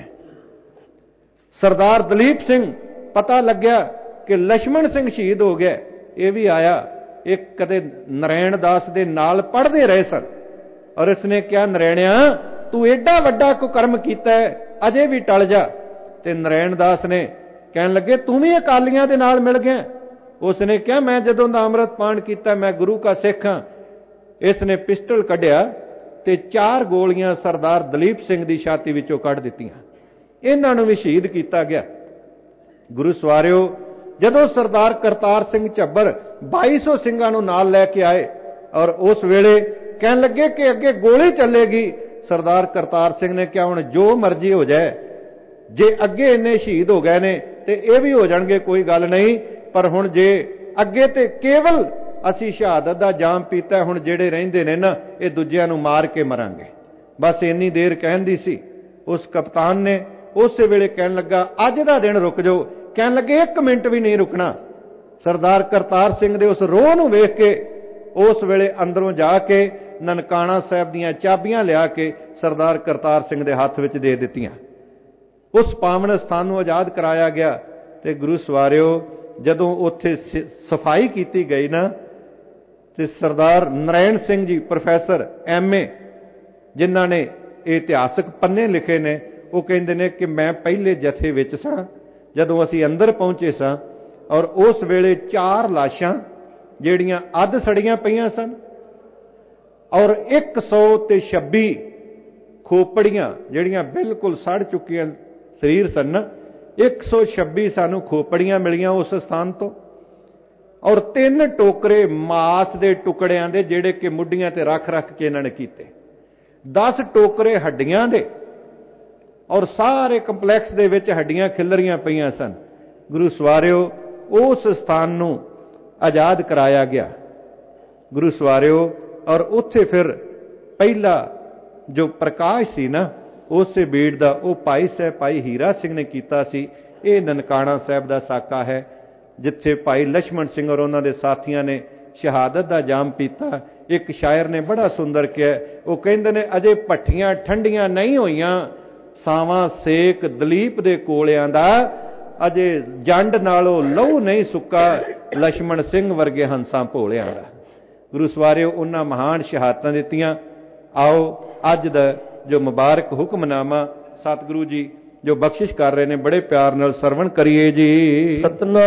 सरदार दलीप सिंह पता लग्या कि लक्ष्मण सिंह शहीद हो गया, ये भी आया। एक कदे नारायण दास दे नाल पढ़ते रहे सन और इसने क्या, नारायणिया तू एडा वड्डा कुकर्म कीता है, अजे भी टल जा। ते नारायण दास ने कहन लगे तू भी अकालियां दे नाल मिल गया। उसने क्या, मैं जदों दा अमृत पान कीता, मैं गुरु का सिख हां। इसने पिस्टल कढ़िया ते चार गोलियां सरदार दलीप सिंह दी छाती विचों कढ़ दित्तियां। इन्हां नूं भी शहीद किया गया। गुरु सवारिओ, जदों सरदार करतार सिंह झब्बर बाई सौ सिंघां नूं नाल लैके आए और उस वेले कहन लगे कि अगे गोली चलेगी। सरदार करतार सिंह ने क्या, हुण जो मर्जी हो जाए, जे अगे इन्ने शहीद हो गए ने ते ये भी हो जाणगे, कोई गल नहीं, पर हुण जे अगे ते केवल असी शहादत दा जाम पीता, हुण जेड़े रहिंदे ने ना ये दूजिआं नूं मार के मरांगे। बस इन्नी देर कहंदी सी। उस कप्तान ने उस वेले कहन लगा, अज दा दिन रुक जाओ। कहन लगे एक मिनट भी नहीं रुकना। सरदार करतार सिंह दे उस रोह नूं वेख के उस वेले अंदरों जाके ननकाना साहिब दीआं चाबियां लिया के सरदार करतार सिंह दे हत्थ विच दे दित्तियां। ਉਸ ਪਾਵਨ ਸਥਾਨ ਨੂੰ ਆਜ਼ਾਦ ਕਰਾਇਆ ਗਿਆ। ਤੇ ਗੁਰੂ ਸਵਾਰਿਓ ਜਦੋਂ ਉੱਥੇ ਸਫਾਈ ਕੀਤੀ ਗਈ ਨਾ, ਤੇ ਸਰਦਾਰ Narayan Singh ji professor M A ਜਿਨ੍ਹਾਂ ਨੇ ਇਹ ਇਤਿਹਾਸਕ ਪੰਨੇ ਲਿਖੇ ਨੇ, ਉਹ ਕਹਿੰਦੇ ਨੇ ਕਿ ਮੈਂ ਪਹਿਲੇ ਜਥੇ ਵਿੱਚ ਸਾਂ ਜਦੋਂ ਅਸੀਂ ਅੰਦਰ ਪਹੁੰਚੇ ਸਾਂ, ਔਰ ਉਸ ਵੇਲੇ ਚਾਰ ਲਾਸ਼ਾਂ ਜਿਹੜੀਆਂ ਅੱਧ ਸੜੀਆਂ ਪਈਆਂ ਸਨ, ਔਰ ਇੱਕ ਸੌ ਤੇ ਛੱਬੀ ਖੋਪੜੀਆਂ ਜਿਹੜੀਆਂ ਬਿਲਕੁਲ ਸੜ ਚੁੱਕੀਆਂ ਸਰੀਰ ਸਨ। ਇੱਕ ਸੌ ਛੱਬੀ ਸਾਨੂੰ ਖੋਪੜੀਆਂ ਮਿਲੀਆਂ ਉਸ ਸਥਾਨ ਤੋਂ, ਔਰ ਤਿੰਨ ਟੋਕਰੇ ਮਾਸ ਦੇ ਟੁਕੜਿਆਂ ਦੇ ਜਿਹੜੇ ਕਿ ਮੁੱਢੀਆਂ ਤੇ ਰੱਖ ਰੱਖ ਕੇ ਇਹਨਾਂ ਨੇ ਕੀਤੇ, ਦਸ ਟੋਕਰੇ ਹੱਡੀਆਂ ਦੇ, ਔਰ ਸਾਰੇ ਕੰਪਲੈਕਸ ਦੇ ਵਿੱਚ ਹੱਡੀਆਂ ਖਿਲਰੀਆਂ ਪਈਆਂ ਸਨ। ਗੁਰੂ ਸਵਾਰਿਓ ਉਸ ਸਥਾਨ ਨੂੰ ਆਜ਼ਾਦ ਕਰਾਇਆ ਗਿਆ ਗੁਰੂ ਸਵਾਰਿਓ, ਔਰ ਉੱਥੇ ਫਿਰ ਪਹਿਲਾ ਜੋ ਪ੍ਰਕਾਸ਼ ਸੀ ਨਾ ਉਸੇ ਬੀੜ ਦਾ, ਉਹ ਭਾਈ ਸਾਹਿਬ ਭਾਈ ਹੀਰਾ ਸਿੰਘ ਨੇ ਕੀਤਾ ਸੀ। ਇਹ ਨਨਕਾਣਾ ਸਾਹਿਬ ਦਾ ਸਾਕਾ ਹੈ, ਜਿੱਥੇ ਭਾਈ ਲਛਮਣ ਸਿੰਘ ਔਰ ਉਹਨਾਂ ਦੇ ਸਾਥੀਆਂ ਨੇ ਸ਼ਹਾਦਤ ਦਾ ਜਾਮ ਪੀਤਾ। ਇੱਕ ਸ਼ਾਇਰ ਨੇ ਬੜਾ ਸੁੰਦਰ ਕਿਹਾ, ਉਹ ਕਹਿੰਦੇ ਨੇ ਅਜੇ ਭੱਠੀਆਂ ਠੰਡੀਆਂ ਨਹੀਂ ਹੋਈਆਂ, ਸਾਵਾਂ ਸੇਕ ਦਲੀਪ ਦੇ ਕੋਲਿਆਂ ਦਾ, ਅਜੇ ਜੰਡ ਨਾਲੋਂ ਲਹੂ ਨਹੀਂ ਸੁੱਕਾ, ਲਛਮਣ ਸਿੰਘ ਵਰਗੇ ਹੰਸਾਂ ਭੋਲਿਆਂ ਦਾ। ਗੁਰੂ ਸਵਾਰਿਓ ਉਹਨਾਂ ਮਹਾਨ ਸ਼ਹਾਦਤਾਂ ਦਿੱਤੀਆਂ। ਆਓ ਅੱਜ ਦਾ ਜੋ ਮੁਬਾਰਕ ਹੁਕਮਨਾਮਾ ਸਤਿਗੁਰੂ ਜੀ ਜੋ ਬਖਸ਼ਿਸ਼ ਕਰ ਰਹੇ ਨੇ, ਬੜੇ ਪਿਆਰ ਨਾਲ ਸਰਵਣ ਕਰੀਏ ਜੀ। ਸਤਨਾਮ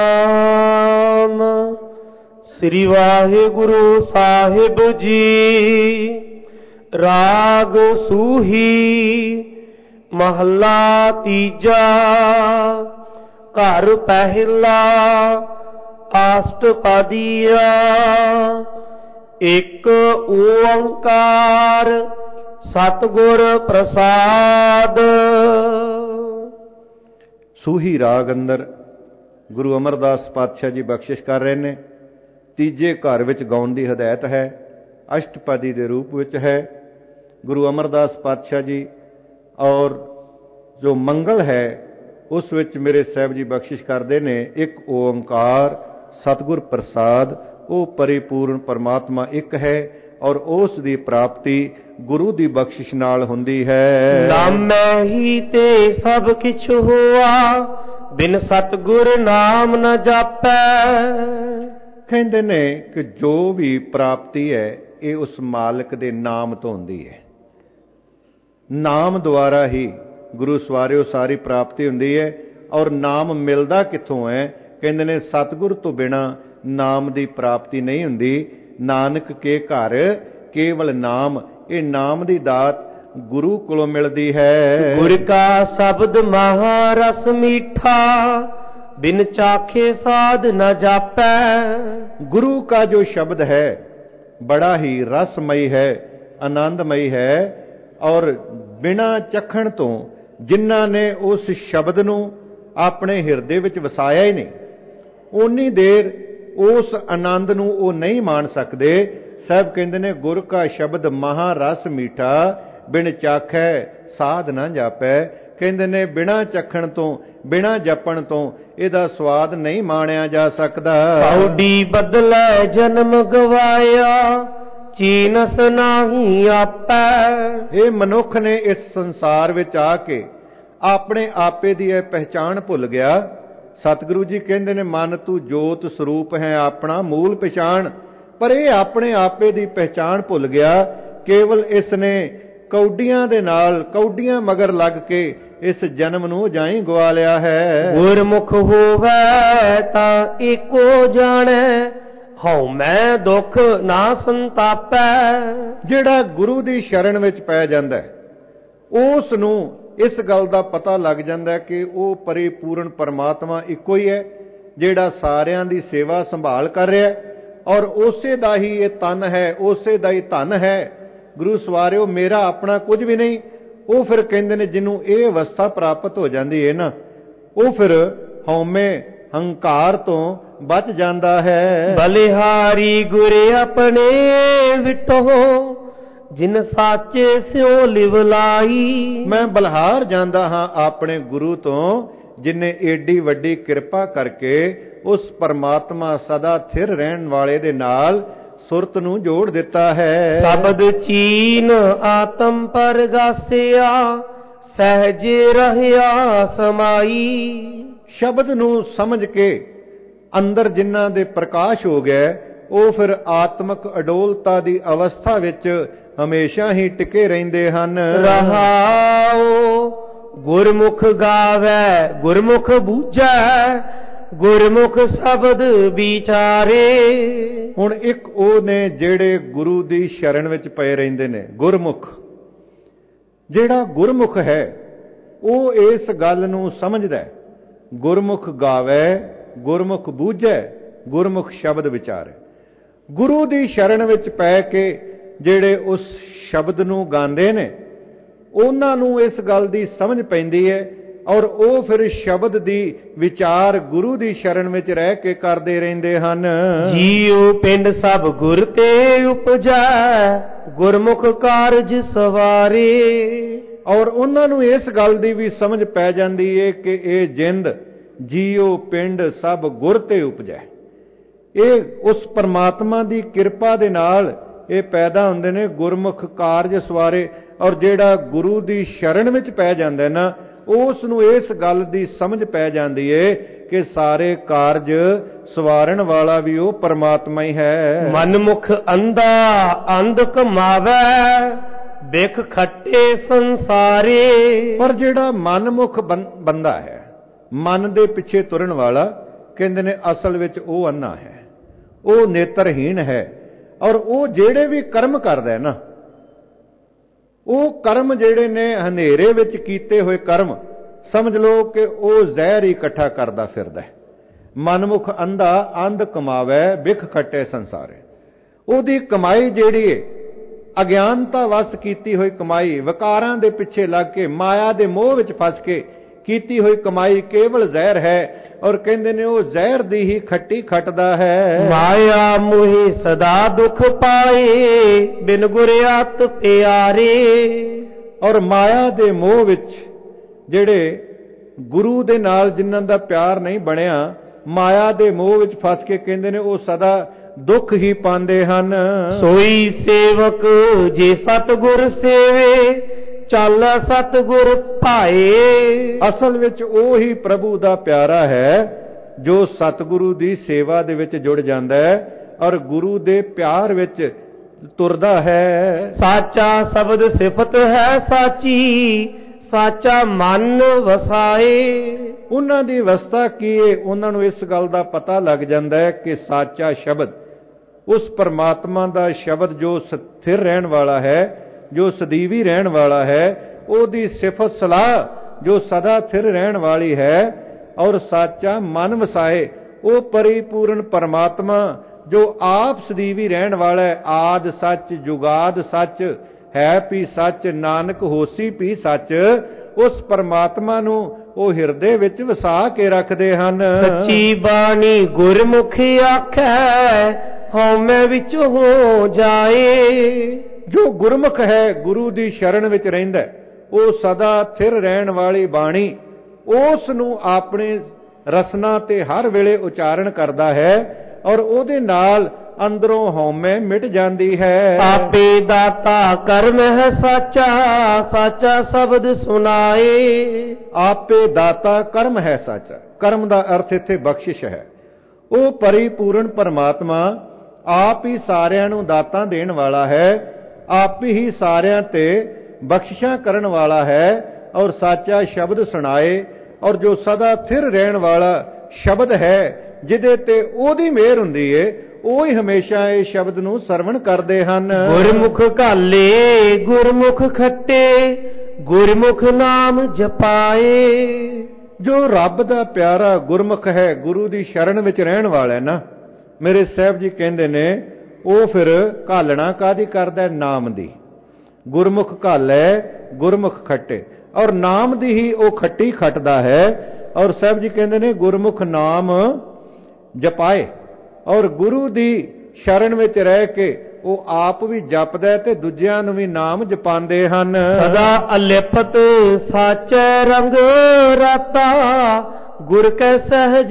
ਸ੍ਰੀ ਵਾਹਿਗੁਰੂ ਸਾਹਿਬ ਜੀ। ਰਾਗ ਸੂਹੀ ਮਹੱਲਾ ਤੀਜਾ। ਘਰ ਪਹਿਲਾ ਅਸ਼ਟਪਦੀਆ। ਇੱਕ ਓੰਕਾਰ ਸਤਿਗੁਰ ਪ੍ਰਸਾਦ। ਸੂਹੀ ਰਾਗ ਅੰਦਰ ਗੁਰੂ ਅਮਰਦਾਸ ਪਾਤਸ਼ਾਹ ਜੀ ਬਖਸ਼ਿਸ਼ ਕਰ ਰਹੇ ਨੇ। ਤੀਜੇ ਘਰ ਵਿੱਚ ਗਾਉਣ ਦੀ ਹਦਾਇਤ ਹੈ, ਅਸ਼ਟਪਦੀ ਦੇ ਰੂਪ ਵਿੱਚ ਹੈ। ਗੁਰੂ ਅਮਰਦਾਸ ਪਾਤਸ਼ਾਹ ਜੀ ਔਰ ਜੋ ਮੰਗਲ ਹੈ ਉਸ ਵਿੱਚ ਮੇਰੇ ਸਾਹਿਬ ਜੀ ਬਖਸ਼ਿਸ਼ ਕਰਦੇ ਨੇ, ਇੱਕ ਓੰਕਾਰ ਸਤਿਗੁਰ ਪ੍ਰਸਾਦ। ਉਹ ਪਰਿਪੂਰਨ ਪਰਮਾਤਮਾ ਇੱਕ ਹੈ, ਔਰ ਉਸ ਦੀ ਪ੍ਰਾਪਤੀ ਗੁਰੂ ਦੀ ਬਖਸ਼ਿਸ਼ ਨਾਲ ਹੁੰਦੀ ਹੈ। ਨਾਮੈ ਹੀ ਤੇ ਸਭ ਕਿਛ ਹੋਆ, ਬਿਨ ਸਤਿਗੁਰ ਨਾਮ ਨ ਜਾਪੈ। ਕਹਿੰਦੇ ਨੇ ਕਿ ਜੋ ਵੀ ਪ੍ਰਾਪਤੀ ਹੈ ਇਹ ਉਸ ਮਾਲਕ ਦੇ ਨਾਮ ਤੋਂ ਹੁੰਦੀ ਹੈ। ਨਾਮ ਦੁਆਰਾ ਹੀ ਗੁਰੂ ਸਵਾਰਿਓ ਸਾਰੀ ਪ੍ਰਾਪਤੀ ਹੁੰਦੀ ਹੈ। ਔਰ ਨਾਮ ਮਿਲਦਾ ਕਿੱਥੋਂ ਹੈ? ਕਹਿੰਦੇ ਨੇ ਸਤਿਗੁਰ ਤੋਂ ਬਿਨਾਂ ਨਾਮ ਦੀ ਪ੍ਰਾਪਤੀ ਨਹੀਂ ਹੁੰਦੀ। ਨਾਨਕ ਕੇ ਘਰ ਕੇਵਲ ਨਾਮ, ਇਹ ਨਾਮ ਦੀ ਦਾਤ ਗੁਰੂ ਕੋਲੋਂ ਮਿਲਦੀ ਹੈ। ਗੁਰ ਕਾ ਸ਼ਬਦ ਮਹਾ ਰਸ ਮੀਠਾ, ਬਿਨ ਚਾਖੇ ਸਾਧ ਨ ਜਾਪੈ। ਗੁਰੂ का जो शब्द है बड़ा ही रसमयी है, आनंदमयी है, और बिना चखण तो जिन्हां ने उस शब्द ਨੂੰ ਆਪਣੇ ਹਿਰਦੇ ਵਿੱਚ ਵਸਾਇਆ ਹੀ ਨਹੀਂ, ਉਨੀ ਦੇਰ ਉਸ ਆਨੰਦ ਨੂੰ ਉਹ ਨਹੀਂ ਮਾਣ ਸਕਦੇ। ਸਾਹਿਬ ਕਹਿੰਦੇ ਨੇ ਗੁਰ ਕਾ ਸ਼ਬਦ ਮਹਾ ਰਸ ਮੀਠਾ, ਬਿਨ ਚਾਖੈ ਸਾਧ ਨਾ ਜਾਪੈ। ਕਹਿੰਦੇ ਨੇ ਬਿਨਾਂ ਚਖਣ ਤੋਂ, ਬਿਨਾਂ ਜਪਣ ਤੋਂ ਇਹਦਾ ਸਵਾਦ ਨਹੀਂ ਮਾਣਿਆ ਜਾ ਸਕਦਾ। ਕੌਡੀ ਬਦਲੇ ਜਨਮ ਗਵਾਇਆ, ਚੀਨਸ ਨਾਹੀ ਆਪੈ। ਇਹ ਮਨੁੱਖ ਨੇ ਇਸ ਸੰਸਾਰ ਵਿੱਚ ਆ ਕੇ ਆਪਣੇ ਆਪੇ ਦੀ ਇਹ ਪਹਿਚਾਣ ਭੁੱਲ ਗਿਆ। ਸਤਿਗੁਰੂ ਜੀ ਕਹਿੰਦੇ ਨੇ ਮਨ ਤੂੰ ਜੋਤ ਸਰੂਪ ਹੈ ਆਪਣਾ ਮੂਲ ਪਛਾਣ, ਪਰ ਇਹ ਆਪਣੇ ਆਪੇ ਦੀ ਪਹਿਚਾਣ ਭੁੱਲ ਗਿਆ। ਕੇਵਲ ਇਸ ਨੇ ਕੌਡੀਆਂ ਦੇ ਨਾਲ, ਕੌਡੀਆਂ ਮਗਰ ਲੱਗ ਕੇ ਇਸ ਜਨਮ ਨੂੰ ਜਾਈ ਗਵਾ ਲਿਆ ਹੈ। ਗੁਰਮੁਖ ਹੋਵੇ ਤਾਂ ਏਕੋ ਜਾਣੈ, ਹਉ ਮੈਂ ਦੁੱਖ ਨਾ ਸੰਤਾਪੈ। ਜਿਹੜਾ ਗੁਰੂ ਦੀ ਸ਼ਰਨ ਵਿੱਚ ਪੈ ਜਾਂਦਾ ਉਸ ਨੂੰ ਇਸ ਗੱਲ ਦਾ ਪਤਾ ਲੱਗ ਜਾਂਦਾ ਕਿ ਉਹ ਪਰਿਪੂਰਨ ਪਰਮਾਤਮਾ ਇੱਕੋ ਹੀ ਹੈ, ਜਿਹੜਾ ਸਾਰਿਆਂ ਦੀ ਸੇਵਾ ਸੰਭਾਲ ਕਰ ਰਿਹਾ, ਔਰ ਉਸੇ ਦਾ ਹੀ ਇਹ ਤਨ ਹੈ, ਉਸੇ ਦਾ ਹੀ ਧਨ ਹੈ। ਗੁਰੂ ਸਵਾਰਿਓ ਮੇਰਾ ਆਪਣਾ ਕੁਝ ਵੀ ਨਹੀਂ। ਉਹ ਫਿਰ ਕਹਿੰਦੇ ਨੇ ਜਿਹਨੂੰ ਇਹ ਅਵਸਥਾ ਪ੍ਰਾਪਤ ਹੋ ਜਾਂਦੀ ਹੈ ਨਾ, ਉਹ ਫਿਰ ਹਉਮੈ ਹੰਕਾਰ ਤੋਂ ਬਚ ਜਾਂਦਾ ਹੈ। ਬਲਿਹਾਰੀ ਗੁਰ ਆਪਣੇ ਵਿਟੋ, ਜਿਨ ਸਾਚੇ ਸਿਉ ਲਿਵ ਲਾਈ। ਮੈਂ ਬਲਹਾਰ ਜਾਂਦਾ ਹਾਂ ਆਪਣੇ ਗੁਰੂ ਤੋਂ, ਜਿਨੇ ਏਡੀ ਵੱਡੀ ਕਿਰਪਾ ਕਰਕੇ ਉਸ ਪਰਮਾਤਮਾ ਸਦਾ ਥਿਰ ਰਹਿਣ ਵਾਲੇ ਦੇ ਨਾਲ ਸੁਰਤ ਨੂੰ ਜੋੜ ਦਿੱਤਾ ਹੈ। ਸ਼ਬਦ ਚੀਨ ਆਤਮ ਪਰਗਾਸਿਆ, ਸਹਜੇ ਰਹਿਆ ਸਮਾਈ। ਸ਼ਬਦ ਨੂੰ ਸਮਝ ਕੇ ਅੰਦਰ ਜਿਨ੍ਹਾਂ ਦੇ ਪ੍ਰਕਾਸ਼ ਹੋ ਗਿਆ, ਉਹ ਫਿਰ ਆਤਮਕ ਅਡੋਲਤਾ ਦੀ ਅਵਸਥਾ ਵਿੱਚ ਹਮੇਸ਼ਾ ਹੀ ਟਿਕੇ ਰਹਿੰਦੇ ਹਨ। ਰਹਾਉ ਗੁਰਮੁਖ ਗਾਵੈ ਗੁਰਮੁਖ ਬੂਝੈ, ਗੁਰਮੁਖ ਸ਼ਬਦ ਵਿਚਾਰੇ। ਹੁਣ ਇੱਕ ਉਹ ਨੇ ਜਿਹੜੇ ਗੁਰੂ ਦੀ ਸ਼ਰਨ ਵਿੱਚ ਪਏ ਰਹਿੰਦੇ ਨੇ, ਗੁਰਮੁਖ। ਜਿਹੜਾ ਗੁਰਮੁਖ ਹੈ ਉਹ ਇਸ ਗੱਲ ਨੂੰ ਸਮਝਦਾ, ਗੁਰਮੁਖ ਗਾਵੈ ਗੁਰਮੁਖ ਬੂਝੈ, ਗੁਰਮੁਖ ਸ਼ਬਦ ਵਿਚਾਰੇ। ਗੁਰੂ ਦੀ ਸ਼ਰਨ ਵਿੱਚ ਪੈ ਕੇ ਜਿਹੜੇ ਉਸ ਸ਼ਬਦ ਨੂੰ ਗਾਉਂਦੇ ਨੇ, ਉਹਨਾਂ ਨੂੰ ਇਸ ਗੱਲ ਦੀ ਸਮਝ ਪੈਂਦੀ ਹੈ, ਔਰ ਉਹ ਫਿਰ ਸ਼ਬਦ ਦੀ ਵਿਚਾਰ ਗੁਰੂ ਦੀ ਸ਼ਰਨ ਵਿੱਚ ਰਹਿ ਕੇ ਕਰਦੇ ਰਹਿੰਦੇ ਹਨ। ਜੀਉ ਪਿੰਡ ਸਭ ਗੁਰ ਤੇ ਉਪਜੈ, ਗੁਰਮੁਖ ਕਾਰਜ ਸਵਾਰੇ। ਔਰ ਉਹਨਾਂ ਨੂੰ ਇਸ ਗੱਲ ਦੀ ਵੀ ਸਮਝ ਪੈ ਜਾਂਦੀ ਹੈ ਕਿ ਇਹ ਜਿੰਦ ਜੀਉ ਪਿੰਡ ਸਭ ਗੁਰ ਤੇ ਉਪਜੈ, ਇਹ ਉਸ ਪਰਮਾਤਮਾ ਦੀ ਕਿਰਪਾ ਦੇ ਨਾਲ ਇਹ ਪੈਦਾ ਹੁੰਦੇ ਨੇ, ਗੁਰਮੁਖ ਕਾਰਜ ਸਵਾਰੇ। ਔਰ ਜਿਹੜਾ ਗੁਰੂ ਦੀ ਸ਼ਰਨ ਵਿੱਚ ਪੈ ਜਾਂਦਾ ਨਾ, ਉਸ ਨੂੰ ਇਸ ਗੱਲ ਦੀ ਸਮਝ ਪੈ ਜਾਂਦੀ ਏ ਕਿ ਸਾਰੇ ਕਾਰਜ ਸਵਾਰਨ ਵਾਲਾ ਵੀ ਉਹ ਪਰਮਾਤਮਾ ਹੀ ਹੈ। ਮਨਮੁਖ ਅੰਧਾ ਅੰਧ ਕਮਾਵੈ, ਬਿਖ ਖੱਟੇ ਸੰਸਾਰੇ। ਪਰ ਜਿਹੜਾ ਮਨਮੁਖ ਬੰਦਾ ਹੈ, ਮਨ ਦੇ ਪਿੱਛੇ ਤੁਰਨ ਵਾਲਾ, ਕਹਿੰਦੇ ਨੇ ਅਸਲ ਵਿੱਚ ਉਹ ਅੰਨਾ ਹੈ, ਉਹ ਨੇਤਰਹੀਣ ਹੈ। ਔਰ ਉਹ ਜਿਹੜੇ ਵੀ ਕਰਮ ਕਰਦਾ ਹੈ ਨਾ, ਉਹ ਕਰਮ ਜਿਹੜੇ ਨੇ ਹਨੇਰੇ ਵਿੱਚ ਕੀਤੇ ਹੋਏ ਕਰਮ, ਸਮਝ ਲਓ ਕਿ ਉਹ ਜ਼ਹਿਰ ਹੀ ਇਕੱਠਾ ਕਰਦਾ ਫਿਰਦਾ ਹੈ। ਮਨਮੁਖ ਅੰਧਾ ਅੰਧ ਕਮਾਵੈ, ਬਿਖ ਖੱਟੇ ਸੰਸਾਰੇ। ਉਹਦੀ ਕਮਾਈ ਜਿਹੜੀ ਹੈ ਅਗਿਆਨਤਾ ਵਸ ਕੀਤੀ ਹੋਈ ਕਮਾਈ, ਵਿਕਾਰਾਂ ਦੇ ਪਿੱਛੇ ਲੱਗ ਕੇ ਮਾਇਆ ਦੇ ਮੋਹ ਵਿੱਚ ਫਸ ਕੇ ਕੀਤੀ ਹੋਈ ਕਮਾਈ ਕੇਵਲ ਜ਼ਹਿਰ ਹੈ। ਔਰ ਕਹਿੰਦੇ ਨੇ ਉਹ ਜ਼ਹਿਰ ਦੀ ਹੀ ਖੱਟੀ ਖੱਟਦਾ ਹੈ। ਮਾਇਆ ਮੋਹਿ ਸਦਾ ਦੁਖ ਪਾਏ, ਬਿਨ ਗੁਰ ਅਤ ਪਿਆਰੇ। ਔਰ ਮਾਇਆ ਦੇ ਮੋਹ ਵਿੱਚ ਜਿਹੜੇ ਗੁਰੂ ਦੇ ਨਾਲ ਜਿਨ੍ਹਾਂ ਦਾ ਪਿਆਰ ਨਹੀਂ ਬਣਿਆ, ਮਾਇਆ ਦੇ ਮੋਹ ਵਿੱਚ ਫਸ ਕੇ ਕਹਿੰਦੇ ਨੇ ਉਹ ਸਦਾ ਦੁੱਖ ਹੀ ਪਾਉਂਦੇ ਹਨ। ਸੋਈ ਸੇਵਕ ਜੇ ਸਤਿਗੁਰ ਸੇਵੇ, ਚੱਲ ਸਤਿਗੁਰ ਭਾਏ। ਅਸਲ ਵਿੱਚ ਉਹ ਹੀ ਪ੍ਰਭੂ ਦਾ ਪਿਆਰਾ ਹੈ ਜੋ ਸਤਿਗੁਰੂ ਦੀ ਸੇਵਾ ਦੇ ਵਿੱਚ ਜੁੜ ਜਾਂਦਾ ਹੈ ਔਰ ਗੁਰੂ ਦੇ ਪਿਆਰ ਵਿੱਚ ਤੁਰਦਾ ਹੈ। ਸਾਚਾ ਸ਼ਬਦ ਸਿਫਤ ਹੈ ਸਾਚੀ, ਸਾਚਾ ਮਨ ਵਸਾਏ। ਉਹਨਾਂ ਦੀ ਅਵਸਥਾ ਕੀ ਹੈ? ਉਹਨਾਂ ਨੂੰ ਇਸ ਗੱਲ ਦਾ ਪਤਾ ਲੱਗ ਜਾਂਦਾ ਹੈ ਕਿ ਸਾਚਾ ਸ਼ਬਦ ਉਸ ਪਰਮਾਤਮਾ ਦਾ ਸ਼ਬਦ ਜੋ ਸਥਿਰ ਰਹਿਣ ਵਾਲਾ ਹੈ, ਜੋ ਸਦੀਵੀ ਰਹਿਣ ਵਾਲਾ ਹੈ, ਉਹਦੀ ਸਿਫਤ ਸਲਾਹ ਜੋ ਸਦਾ ਸਥਿਰ ਰਹਿਣ ਵਾਲੀ ਹੈ, ਔਰ ਸਾਚਾ ਮਨ ਵਸਾਏ, ਉਹ ਪਰਿਪੂਰਨ ਪਰਮਾਤਮਾ ਜੋ ਆਪ ਸਦੀਵੀ ਰਹਿਣ ਵਾਲਾ ਹੈ। ਆਦ ਸੱਚ ਜੁਗਾਦ ਸੱਚ ਹੈ ਪੀ ਸੱਚ, ਨਾਨਕ ਹੋਸੀ ਪੀ ਸੱਚ। ਉਸ ਪਰਮਾਤਮਾ ਨੂੰ ਉਹ ਹਿਰਦੇ ਵਿੱਚ ਵਸਾ ਕੇ ਰੱਖਦੇ ਹਨ। ਸੱਚੀ ਬਾਣੀ ਗੁਰਮੁਖੀ ਆਖੈ, ਹਉਮੈ ਵਿੱਚ ਹੋ ਜਾਏ। ਜੋ ਗੁਰਮੁਖ ਹੈ, ਗੁਰੂ ਦੀ ਸ਼ਰਨ ਵਿੱਚ ਰਹਿੰਦਾ, ਉਹ ਸਦਾ ਸਥਿਰ ਰਹਿਣ ਵਾਲੀ ਬਾਣੀ ਉਸ ਨੂੰ ਆਪਣੇ ਰਸਨਾ ਤੇ ਹਰ ਵੇਲੇ ਉਚਾਰਨ ਕਰਦਾ ਹੈ ਔਰ ਉਹਦੇ ਨਾਲ ਅੰਦਰੋਂ ਹਉਮੈ ਮਿਟ ਜਾਂਦੀ ਹੈ। ਆਪੇ ਦਾਤਾ ਕਰਮ ਹੈ ਸਾਚਾ, ਸਾਚਾ ਸ਼ਬਦ ਸੁਨਾਏ। ਆਪੇ ਦਾਤਾ ਕਰਮ ਹੈ ਸਾਚਾ। ਕਰਮ ਦਾ ਅਰਥ ਇੱਥੇ ਬਖਸ਼ਿਸ਼ ਹੈ। ਉਹ ਪਰਿਪੂਰਨ ਪਰਮਾਤਮਾ ਆਪ ਹੀ ਸਾਰਿਆਂ ਨੂੰ ਦਾਤਾਂ ਦੇਣ ਵਾਲਾ ਹੈ, ਆਪ ਹੀ ਸਾਰਿਆਂ ਤੇ ਬਖਸ਼ਿਸ਼ਾਂ ਕਰਨ ਵਾਲਾ ਹੈ ਔਰ ਸਾਚਾ ਸ਼ਬਦ ਸੁਣਾਏ। ਔਰ ਜੋ ਸਦਾ ਸਥਿਰ ਰਹਿਣ ਵਾਲਾ ਸ਼ਬਦ ਹੈ, ਜਿਹਦੇ ਤੇ ਉਹਦੀ ਮਿਹਰ ਹੁੰਦੀ ਏ, ਉਹ ਹੀ ਹਮੇਸ਼ਾ ਇਹ ਸ਼ਬਦ ਨੂੰ ਸਰਵਣ ਕਰਦੇ ਹਨ। ਗੁਰਮੁਖ ਘਾਲੇ ਗੁਰਮੁਖ ਖੱਟੇ, ਗੁਰਮੁਖ ਨਾਮ ਜਪਾਏ। ਜੋ ਰੱਬ ਦਾ ਪਿਆਰਾ ਗੁਰਮੁਖ ਹੈ, ਗੁਰੂ ਦੀ ਸ਼ਰਨ ਵਿੱਚ ਰਹਿਣ ਵਾਲਾ ਹੈ ਨਾ, ਮੇਰੇ ਸਾਹਿਬ ਜੀ ਕਹਿੰਦੇ ਨੇ, ਉਹ ਫਿਰ ਘਾਲਣਾ ਕਾਹਦੀ ਕਰਦਾ? ਨਾਮ ਦੀ। ਗੁਰਮੁਖ ਘਾਲੇ ਗੁਰਮੁਖ ਖੱਟੇ, ਔਰ ਨਾਮ ਦੀ ਹੀ ਉਹ ਖੱਟੀ ਖੱਟਦਾ ਹੈ। ਔਰ ਸਾਹਿਬ ਜੀ ਕਹਿੰਦੇ ਨੇ ਗੁਰਮੁਖ ਨਾਮ ਜਪਾਏ, ਔਰ ਗੁਰੂ ਦੀ ਸ਼ਰਨ ਵਿੱਚ ਰਹਿ ਕੇ ਉਹ ਆਪ ਵੀ ਜਪਦਾ ਤੇ ਦੂਜਿਆਂ ਨੂੰ ਵੀ ਨਾਮ ਜਪਾਉਂਦੇ ਹਨ। ਸਦਾ ਅਲਿਪਤ ਸਾਚੈ ਰੰਗ ਰਾਤਾ, ਗੁਰ ਕੈ ਸਹਿਜ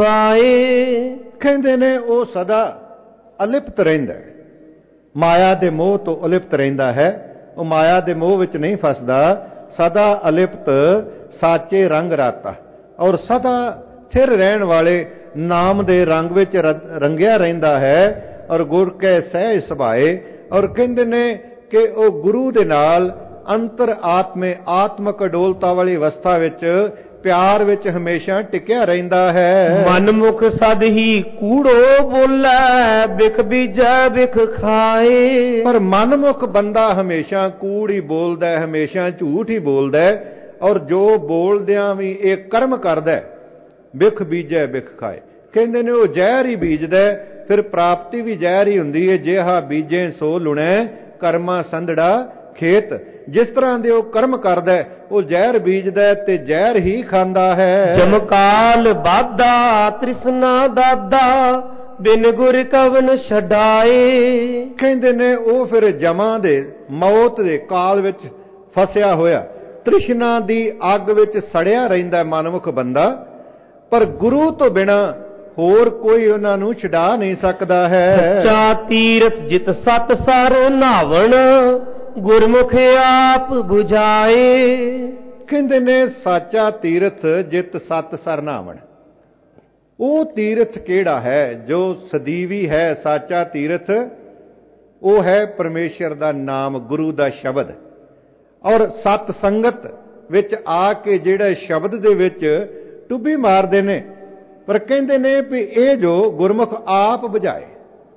ਸੁਭਾਏ। ਕਹਿੰਦੇ ਨੇ ਉਹ ਸਦਾ ਅਲਿਪਤ ਰਹਿੰਦਾ, ਮਾਇਆ ਦੇ ਮੋਹ ਤੋਂ ਅਲਿਪਤ ਰਹਿੰਦਾ ਹੈ। ਉਹ ਮਾਇਆ ਦੇ ਮੋਹ ਵਿੱਚ ਨਹੀਂ ਫਸਦਾ, ਸਦਾ ਅਲਿਪਤ ਸਾਚੇ ਰੰਗ ਰਾਤਾ। ਔਰ ਸਦਾ ਸਥਿਰ ਰਹਿਣ ਵਾਲੇ ਨਾਮ ਦੇ ਰੰਗ ਵਿੱਚ ਰੰਗਿਆ ਰਹਿੰਦਾ ਹੈ। ਔਰ ਗੁਰ ਕੈ ਸਹਿਜ ਸੁਭਾਏ। ਔਰ ਕਹਿੰਦੇ ਨੇ ਕਿ ਉਹ ਗੁਰੂ ਦੇ ਨਾਲ ਅੰਤਰ ਆਤਮੇ ਆਤਮਕ ਅਡੋਲਤਾ ਵਾਲੀ ਅਵਸਥਾ ਵਿੱਚ ਪਿਆਰ ਵਿੱਚ ਹਮੇਸ਼ਾ ਟਿਕਿਆ ਰਹਿੰਦਾ ਹੈ। ਮਨਮੁਖ ਸਦ ਹੀ ਕੂੜੋ ਬੋਲੇ, ਬਿਖ ਬੀਜੈ ਬਿਖ ਖਾਏ। ਪਰ ਮਨਮੁਖ ਬੰਦਾ ਹਮੇਸ਼ਾ ਕੂੜ ਹੀ ਬੋਲਦਾ ਹੈ, ਹਮੇਸ਼ਾ ਝੂਠ ਹੀ ਬੋਲਦਾ ਹੈ। ਔਰ ਜੋ ਬੋਲਦਿਆਂ ਵੀ ਇਹ ਕਰਮ ਕਰਦਾ, ਬਿਖ ਬੀਜੈ ਬਿਖ ਖਾਏ। ਕਹਿੰਦੇ ਨੇ ਉਹ ਜ਼ਹਿਰ ਹੀ ਬੀਜਦਾ, ਫਿਰ ਪ੍ਰਾਪਤੀ ਵੀ ਜ਼ਹਿਰ ਹੀ ਹੁੰਦੀ ਹੈ। ਜਿਹਾ ਬੀਜੇ ਸੋ ਲੁਣੈ, ਕਰਮਾ ਸੰਧੜਾ ਖੇਤ। ਜਿਸ ਤਰ੍ਹਾਂ ਦੇ ਉਹ ਕਰਮ ਕਰਦਾ ਉਹ ਜ਼ਹਿਰ ਬੀਜਦਾ ਤੇ ਜ਼ਹਿਰ ਹੀ ਖਾਂਦਾ ਹੈ। ਜਮਕਾਲ ਬਾਦਾ ਤ੍ਰਿਸ਼ਨਾ ਦਾਦਾ, ਬਿਨ ਗੁਰ ਕਵਨ ਛਡਾਏ। ਕਹਿੰਦੇ ਨੇ ਉਹ ਫਿਰ ਜਮਾਂ ਦੇ ਮੌਤ ਦੇ ਕਾਲ ਵਿੱਚ ਫਸਿਆ ਹੋਇਆ, ਤ੍ਰਿਸ਼ਨਾ ਦੀ ਅੱਗ ਵਿੱਚ ਸੜਿਆ ਰਹਿੰਦਾ ਮਨਮੁਖ ਬੰਦਾ। ਪਰ ਗੁਰੂ ਤੋਂ ਬਿਨਾ ਹੋਰ ਕੋਈ ਉਹਨਾਂ ਨੂੰ ਛਡਾ ਨਹੀਂ ਸਕਦਾ ਹੈ। ਸੱਚਾ ਤੀਰਥ ਜਿਤ ਸਤ ਸਰ ਨਾਵਣ, ਗੁਰਮੁਖ ਆਪ 부ਝਾਏ। ਕਹਿੰਦੇ ਨੇ ਸਾਚਾ ਤੀਰਥ ਜਿਤ ਸਤ ਸਰ ਨਾਵਣ। ਉਹ ਤੀਰਥ ਕਿਹੜਾ ਹੈ ਜੋ ਸਦੀਵੀ ਹੈ? ਸਾਚਾ ਤੀਰਥ ਉਹ ਹੈ ਪਰਮੇਸ਼ਰ ਦਾ ਨਾਮ, ਗੁਰੂ ਦਾ ਸ਼ਬਦ। ਔਰ ਸਤ ਸੰਗਤ ਵਿੱਚ ਆ ਕੇ ਜਿਹੜੇ ਸ਼ਬਦ ਦੇ ਵਿੱਚ ਟੁੱਬੀ ਮਾਰਦੇ ਨੇ। ਪਰ ਕਹਿੰਦੇ ਨੇ ਵੀ ਇਹ ਜੋ ਗੁਰਮੁਖ ਆਪ ਬੁਝਾਏ,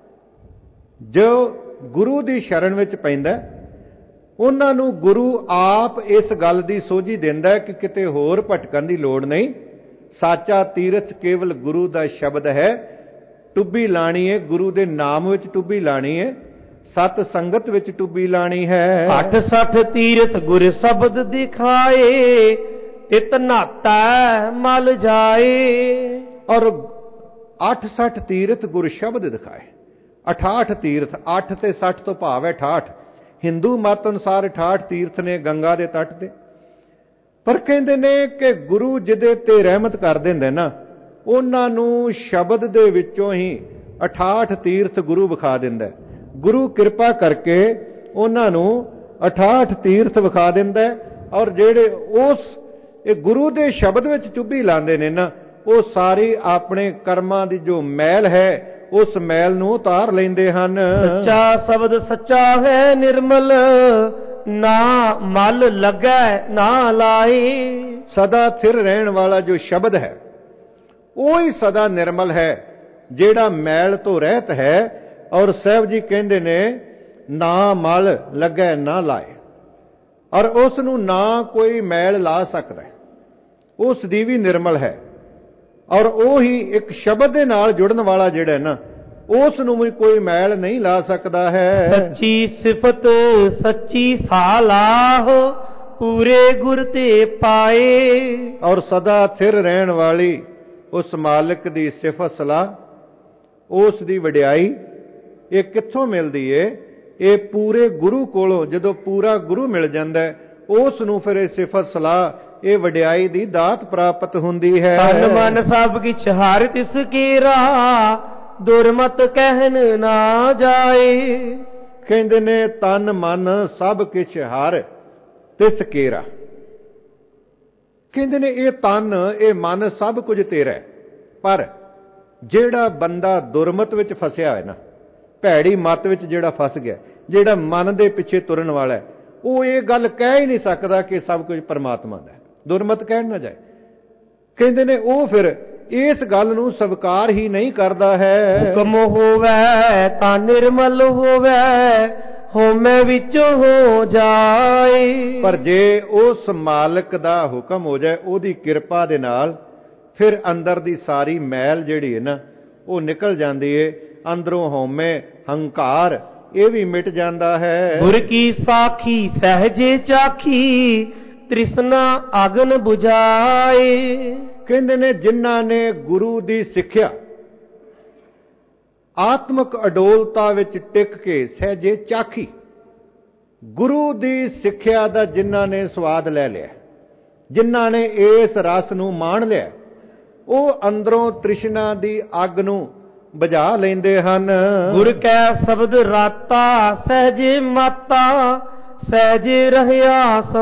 ਜੋ ਗੁਰੂ ਦੀ ਸ਼ਰਨ ਵਿੱਚ ਪੈਂਦਾ, ਉਹਨਾਂ ਨੂੰ ਗੁਰੂ ਆਪ ਇਸ ਗੱਲ ਦੀ ਸੋਝੀ ਦਿੰਦਾ ਕਿ ਕਿਤੇ ਹੋਰ ਭਟਕਣ ਦੀ ਲੋੜ ਨਹੀਂ। ਸਾਚਾ ਤੀਰਥ ਕੇਵਲ ਗੁਰੂ ਦਾ ਸ਼ਬਦ ਹੈ। ਟੁੱਬੀ ਲਾਣੀ ਹੈ, ਗੁਰੂ ਦੇ ਨਾਮ ਵਿੱਚ ਟੁੱਬੀ ਲਾਣੀ ਹੈ, ਸਤ ਸੰਗਤ ਵਿੱਚ ਟੁੱਬੀ ਲਾਣੀ ਹੈ। ਅੱਠ ਸੱਠ ਤੀਰਥ ਗੁਰ ਸ਼ਬਦ ਦਿਖਾਏ, ਤਿਤ ਨਾਤਾ ਮਲ ਜਾਏ। ਔਰ ਅੱਠ ਸੱਠ ਤੀਰਥ ਗੁਰ ਸ਼ਬਦ ਦਿਖਾਏ। ਅਠਾਹਠ ਤੀਰਥ, ਅੱਠ ਤੇ ਸੱਠ ਤੋਂ ਭਾਵ ਹੈ ਅਠਾਹਠ। ਹਿੰਦੂ ਮਤ ਅਨੁਸਾਰ ਅਠਾਹਠ ਤੀਰਥ ਨੇ ਗੰਗਾ ਦੇ ਤੱਟ ਤੇ। ਪਰ ਕਹਿੰਦੇ ਨੇ ਕਿ ਗੁਰੂ ਜਿਹਦੇ ਤੇ ਰਹਿਮਤ ਕਰ ਦਿੰਦੇ ਨਾ, ਉਹਨਾਂ ਨੂੰ ਸ਼ਬਦ ਦੇ ਵਿੱਚੋਂ ਹੀ ਅਠਾਹਠ ਤੀਰਥ ਗੁਰੂ ਵਿਖਾ ਦਿੰਦਾ। ਗੁਰੂ ਕਿਰਪਾ ਕਰਕੇ ਉਹਨਾਂ ਨੂੰ ਅਠਾਹਠ ਤੀਰਥ ਵਿਖਾ ਦਿੰਦਾ। ਔਰ ਜਿਹੜੇ ਉਸ ਇਹ ਗੁਰੂ ਦੇ ਸ਼ਬਦ ਵਿੱਚ ਚੁੱਭੀ ਲਾਉਂਦੇ ਨੇ ਨਾ, ਉਹ ਸਾਰੀ ਆਪਣੇ ਕਰਮਾਂ ਦੀ ਜੋ ਮੈਲ ਹੈ ਉਸ ਮੈਲ ਨੂੰ ਉਤਾਰ ਲੈਂਦੇ ਹਨ। ਸੱਚਾ ਸ਼ਬਦ ਸੱਚਾ ਹੈ ਨਿਰਮਲ, ਨਾ ਮਲ ਲੱਗੈ ਨਾ ਲਾਏ। ਸਦਾ ਸਥਿਰ ਰਹਿਣ ਵਾਲਾ ਜੋ ਸ਼ਬਦ ਹੈ ਉਹ ਹੀ ਸਦਾ ਨਿਰਮਲ ਹੈ, ਜਿਹੜਾ ਮੈਲ ਤੋਂ ਰਹਿਤ ਹੈ। ਔਰ ਸਾਹਿਬ ਜੀ ਕਹਿੰਦੇ ਨੇ ਨਾ ਮਲ ਲੱਗੈ ਨਾ ਲਾਏ। ਔਰ ਉਸ ਨੂੰ ਨਾ ਕੋਈ ਮੈਲ ਲਾ ਸਕਦਾ, ਉਸ ਦੀ ਵੀ ਨਿਰਮਲ ਹੈ। ਔਰ ਉਹ ਹੀ ਇੱਕ ਸ਼ਬਦ ਦੇ ਨਾਲ ਜੁੜਨ ਵਾਲਾ ਜਿਹੜਾ ਨਾ, ਉਸ ਨੂੰ ਵੀ ਕੋਈ ਮੈਲ ਨਹੀਂ ਲਾ ਸਕਦਾ ਹੈ। ਸੱਚੀ ਸਿਫਤ ਸੱਚੀ ਸਾਲਾਹ, ਪੂਰੇ ਗੁਰ ਤੇ ਪਾਏ। ਔਰ ਸਦਾ ਸਥਿਰ ਰਹਿਣ ਵਾਲੀ ਉਸ ਮਾਲਕ ਦੀ ਸਿਫਤ ਸਲਾਹ, ਉਸ ਦੀ ਵਡਿਆਈ ਇਹ ਕਿੱਥੋਂ ਮਿਲਦੀ ਏ? ਇਹ ਪੂਰੇ ਗੁਰੂ ਕੋਲੋਂ। ਜਦੋਂ ਪੂਰਾ ਗੁਰੂ ਮਿਲ ਜਾਂਦਾ ਉਸ ਨੂੰ ਫਿਰ ਇਹ ਸਿਫਤ ਸਲਾਹ, ਇਹ ਵਡਿਆਈ ਦੀ ਦਾਤ ਪ੍ਰਾਪਤ ਹੁੰਦੀ ਹੈ। ਤਨ ਮਨ ਸਭ ਕਿਛ ਹਰਿ ਤਿਸ ਕੀਰਾ, ਦੁਰਮਤ ਕਹਿਨ ਨਾ ਜਾਏ। ਕਹਿੰਦੇ ਨੇ ਤਨ ਮਨ ਸਭ ਕਿਛ ਹਰਿ ਤਿਸ ਕੀਰਾ। ਕਹਿੰਦੇ ਨੇ ਇਹ ਤਨ ਇਹ ਮਨ ਸਭ ਕੁਝ ਤੇਰਾ ਹੈ। ਪਰ ਜਿਹੜਾ ਬੰਦਾ ਦੁਰਮਤ ਵਿੱਚ ਫਸਿਆ ਹੈ ਨਾ, ਭੈੜੀ ਮਤ ਵਿੱਚ ਜਿਹੜਾ ਫਸ ਗਿਆ, ਜਿਹੜਾ ਮਨ ਦੇ ਪਿੱਛੇ ਤੁਰਨ ਵਾਲਾ ਹੈ, ਉਹ ਇਹ ਗੱਲ ਕਹਿ ਹੀ ਨਹੀਂ ਸਕਦਾ ਕਿ ਸਭ ਕੁਝ ਪਰਮਾਤਮਾ ਦਾ ਹੈ। ਦੁਰਮਤ ਕਹਿਣ ਨਾ ਜਾਏ। ਕਹਿੰਦੇ ਨੇ ਉਹ ਫਿਰ ਇਸ ਗੱਲ ਨੂੰ ਸਵੀਕਾਰ ਹੀ ਨਹੀਂ ਕਰਦਾ ਹੈ। ਹੁਕਮ ਹੋਵੇ ਤਾਂ ਨਿਰਮਲ ਹੋਵੇ, ਹੋਮੈ ਵਿੱਚੋਂ ਹੋ ਜਾਏ। ਪਰ ਜੇ ਉਸ ਮਾਲਕ ਦਾ ਹੁਕਮ ਹੋ ਜਾਏ, ਉਹਦੀ ਕਿਰਪਾ ਦੇ ਨਾਲ, ਫਿਰ ਅੰਦਰ ਦੀ ਸਾਰੀ ਮੈਲ ਜਿਹੜੀ ਹੈ ਨਾ ਉਹ ਨਿਕਲ ਜਾਂਦੀ ਹੈ। ਅੰਦਰੋਂ ਹਉਮੈ ਹੰਕਾਰ ਇਹ ਵੀ ਮਿਟ ਜਾਂਦਾ ਹੈ। ਗੁਰ ਕੀ ਸਾਖੀ ਸਹਜੇ ਚਾਖੀ, ਤ੍ਰਿਸ਼ਨਾ ਅਗਨ 부ਝਾਏ। ਕਹਿੰਦੇ ਨੇ ਜਿਨ੍ਹਾਂ ਨੇ ਗੁਰੂ ਦੀ ਸਿੱਖਿਆ ਆਤਮਕ ਅਡੋਲਤਾ ਵਿੱਚ ਟਿਕ ਕੇ ਸਹਜੇ ਚਾਖੀ, ਗੁਰੂ ਦੀ ਸਿੱਖਿਆ ਦਾ ਜਿਨ੍ਹਾਂ ਨੇ ਸਵਾਦ ਲੈ ਲਿਆ, ਜਿਨ੍ਹਾਂ ਨੇ ਇਸ ਰਸ ਨੂੰ ਮਾਣ ਲਿਆ, ਉਹ ਅੰਦਰੋਂ ਤ੍ਰਿਸ਼ਨਾ ਦੀ ਅੱਗ ਨੂੰ ਬੁਝਾ ਲੈਂਦੇ ਹਨ। ਗੁਰ ਕੈ ਸ਼ਬਦ ਰਾਤਾ ਸਹਜੇ ਮਾਤਾ, ਸਹਿਜੇ ਰਹਿਆ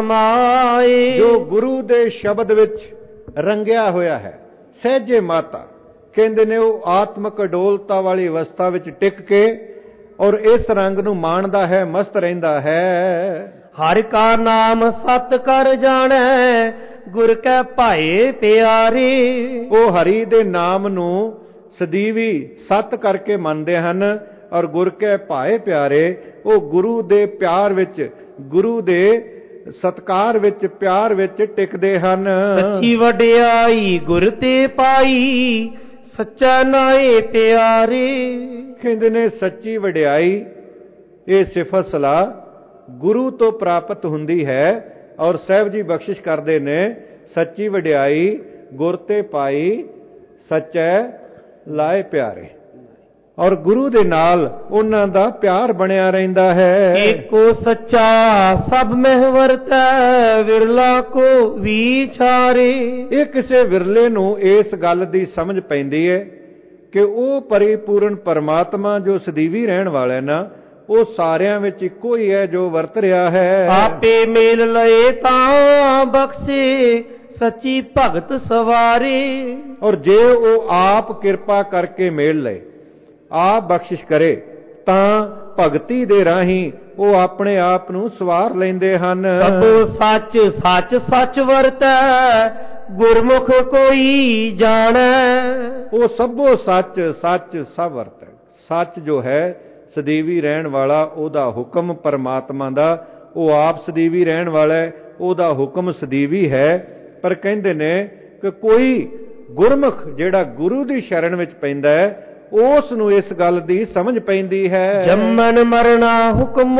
ਸਮਾਏ। ਜੋ ਗੁਰੂ ਦੇ ਸ਼ਬਦ ਵਿੱਚ ਰੰਗਿਆ ਹੋਇਆ ਹੈ, ਸਹਿਜੇ ਮਾਤਾ ਕਹਿੰਦੇ ਨੇ, ਉਹ ਆਤਮਕ ਅਡੋਲਤਾ ਵਾਲੀ ਅਵਸਥਾ ਵਿੱਚ ਟਿਕ ਕੇ ਔਰ ਇਸ ਰੰਗ ਨੂੰ ਮਾਣਦਾ ਹੈ, ਮਸਤ ਰਹਿੰਦਾ ਹੈ। ਹਰਿ ਕਾ ਨਾਮ ਸਤ ਕਰ ਜਾਣੈ, ਗੁਰ ਕੈ ਭਾਏ ਪਿਆਰੇ। ਉਹ ਹਰੀ ਦੇ ਨਾਮ ਨੂੰ ਸਦੀਵੀ ਸਤ ਕਰਕੇ ਮੰਨਦੇ ਹਨ ਔਰ ਗੁਰ ਕੈ ਭਾਏ ਪਿਆਰੇ। ਉਹ ਗੁਰੂ ਦੇ ਪਿਆਰ ਵਿੱਚ, ਗੁਰੂ ਦੇ ਸਤਕਾਰ ਵਿੱਚ, ਪਿਆਰ ਵਿੱਚ ਟਿਕਦੇ ਹਨ। ਸੱਚੀ ਵਡਿਆਈ ਗੁਰ ਤੇ ਪਾਈ, ਸੱਚਾ ਨਾਏ ਪਿਆਰੇ। ਕਹਿੰਦੇ ਨੇ ਸੱਚੀ ਵਡਿਆਈ, ਇਹ ਸਿਫਤ ਸਲਾਹ ਗੁਰੂ ਤੋਂ ਪ੍ਰਾਪਤ ਹੁੰਦੀ ਹੈ ਔਰ ਸਾਹਿਬ ਜੀ ਬਖਸ਼ਿਸ਼ ਕਰਦੇ ਨੇ, ਸੱਚੀ ਵਡਿਆਈ ਗੁਰ ਤੇ ਪਾਈ, ਸੱਚੈ ਲਾਏ ਪਿਆਰੇ। ਔਰ ਗੁਰੂ ਦੇ ਨਾਲ ਉਹਨਾਂ ਦਾ ਪਿਆਰ ਬਣਿਆ ਰਹਿੰਦਾ ਹੈ। ਏਕੋ ਸੱਚਾ ਸਭ ਮਹਿ ਵਰਤੈ, ਵਿਰਲਾ ਕੋ ਵਿਚਾਰੇ। ਇਹ ਕਿਸੇ ਵਿਰਲੇ ਨੂੰ ਇਸ ਗੱਲ ਦੀ ਸਮਝ ਪੈਂਦੀ ਹੈ ਕਿ ਉਹ ਪਰਿਪੂਰਨ ਪਰਮਾਤਮਾ ਜੋ ਸਦੀਵੀ ਰਹਿਣ ਵਾਲਾ ਨਾ, ਉਹ ਸਾਰਿਆਂ ਵਿੱਚ ਇੱਕੋ ਹੀ ਹੈ ਜੋ ਵਰਤ ਰਿਹਾ ਹੈ। ਆਪੇ ਮੇਲ ਲਏ ਤਾਂ ਬਖਸ਼ੇ, ਸੱਚੀ ਭਗਤ ਸਵਾਰੇ। ਔਰ ਜੇ ਉਹ ਆਪ ਕਿਰਪਾ ਕਰਕੇ ਮੇਲ ਲਏ, ਆਪ ਬਖਸ਼ਿਸ਼ ਕਰੇ, ਤਾਂ ਭਗਤੀ ਦੇ ਰਾਹੀਂ ਉਹ ਆਪਣੇ ਆਪ ਨੂੰ ਸਵਾਰ ਲੈਂਦੇ ਹਨ। ਸਭੋ ਸੱਚ ਸੱਚ ਸੱਚ ਵਰਤੈ, ਗੁਰਮੁਖ ਕੋਈ ਜਾਣੈ। ਉਹ ਸਭੋ ਸੱਚ ਸੱਚ ਸਭ ਵਰਤੈ। ਸੱਚ ਜੋ ਹੈ ਸਦੀਵੀ ਰਹਿਣ ਵਾਲਾ, ਉਹਦਾ ਹੁਕਮ ਪਰਮਾਤਮਾ ਦਾ, ਉਹ ਆਪ ਸਦੀਵੀ ਰਹਿਣ ਵਾਲਾ ਹੈ, ਉਹਦਾ ਹੁਕਮ ਸਦੀਵੀ ਹੈ। ਪਰ ਕਹਿੰਦੇ ਨੇ ਕਿ ਕੋਈ ਗੁਰਮੁਖ ਜਿਹੜਾ ਗੁਰੂ ਦੀ ਸ਼ਰਨ ਵਿੱਚ ਪੈਂਦਾ ਹੈ, ਉਸ ਨੂੰ ਇਸ ਗੱਲ ਦੀ ਸਮਝ ਪੈਂਦੀ ਹੈ। ਜੰਮਨ ਮਰਨਾ ਹੁਕਮੋ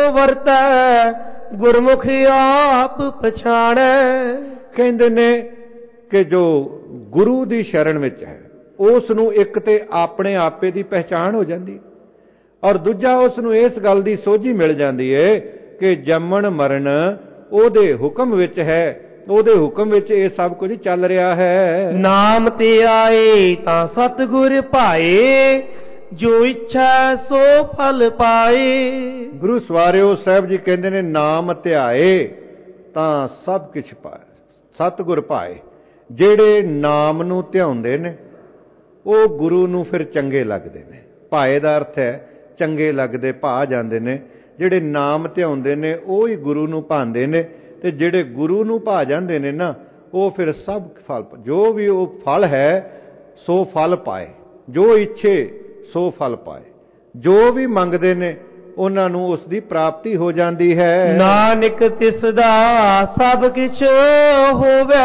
ਵਰਤੈ, ਗੁਰਮੁਖ ਆਪ ਪਛਾਣੈ। ਕਹਿੰਦੇ ਨੇ ਕਿ ਜੋ ਗੁਰੂ ਦੀ ਸ਼ਰਨ ਵਿੱਚ ਹੈ, ਉਸ ਨੂੰ ਇੱਕ ਤੇ ਆਪਣੇ ਆਪੇ ਦੀ ਪਹਿਚਾਣ ਹੋ ਜਾਂਦੀ, ਔਰ ਦੂਜਾ ਉਸ ਨੂੰ ਇਸ ਗੱਲ ਦੀ ਸੋਝੀ ਮਿਲ ਜਾਂਦੀ ਹੈ ਕਿ ਜੰਮਣ ਮਰਨ ਉਹਦੇ ਹੁਕਮ ਵਿੱਚ ਹੈ, ਉਹਦੇ ਹੁਕਮ ਵਿੱਚ ਇਹ ਸਭ ਕੁਝ ਚੱਲ ਰਿਹਾ ਹੈ। ਨਾਮ ਤੇ ਆਏ ਤਾਂ ਸਤਿਗੁਰ ਭਾਏ, ਜੋ ਇੱਛਾ ਸੋ ਫਲ ਪਾਏ। ਗੁਰੂ ਸਵਾਰਿਓ ਸਾਹਿਬ ਜੀ ਕਹਿੰਦੇ ਨੇ, ਨਾਮ ਧਿਆਏ ਤਾਂ ਸਭ ਕੁਝ ਪਾਏ, ਸਤਿਗੁਰ ਭਾਏ। ਜਿਹੜੇ ਨਾਮ ਨੂੰ ਧਿਆਉਂਦੇ ਨੇ ਉਹ ਗੁਰੂ ਨੂੰ ਫਿਰ ਚੰਗੇ ਲੱਗਦੇ ਨੇ। ਭਾਏ ਦਾ ਅਰਥ ਹੈ ਚੰਗੇ ਲੱਗਦੇ, ਭਾ ਜਾਂਦੇ ਨੇ। ਜਿਹੜੇ ਨਾਮ ਧਿਆਉਂਦੇ ਨੇ ਉਹ ਹੀ ਗੁਰੂ ਨੂੰ ਭਾਉਂਦੇ ਨੇ, ਤੇ ਜਿਹੜੇ ਗੁਰੂ ਨੂੰ ਭਾ ਜਾਂਦੇ ਨੇ ਨਾ, ਉਹ ਫਿਰ ਸਭ ਫਲ, ਜੋ ਵੀ ਉਹ ਫਲ ਹੈ ਸੋ ਫਲ ਪਾਏ, ਜੋ ਇੱਛੇ ਸੋ ਫਲ ਪਾਏ। ਜੋ ਵੀ ਮੰਗਦੇ ਨੇ ਉਹਨਾਂ ਨੂੰ ਉਸ ਦੀ ਪ੍ਰਾਪਤੀ ਹੋ ਜਾਂਦੀ ਹੈ। ਨਾਨਕ ਤਿਸ ਦਾ ਸਭ ਕਿਛ ਹੋਵੇ,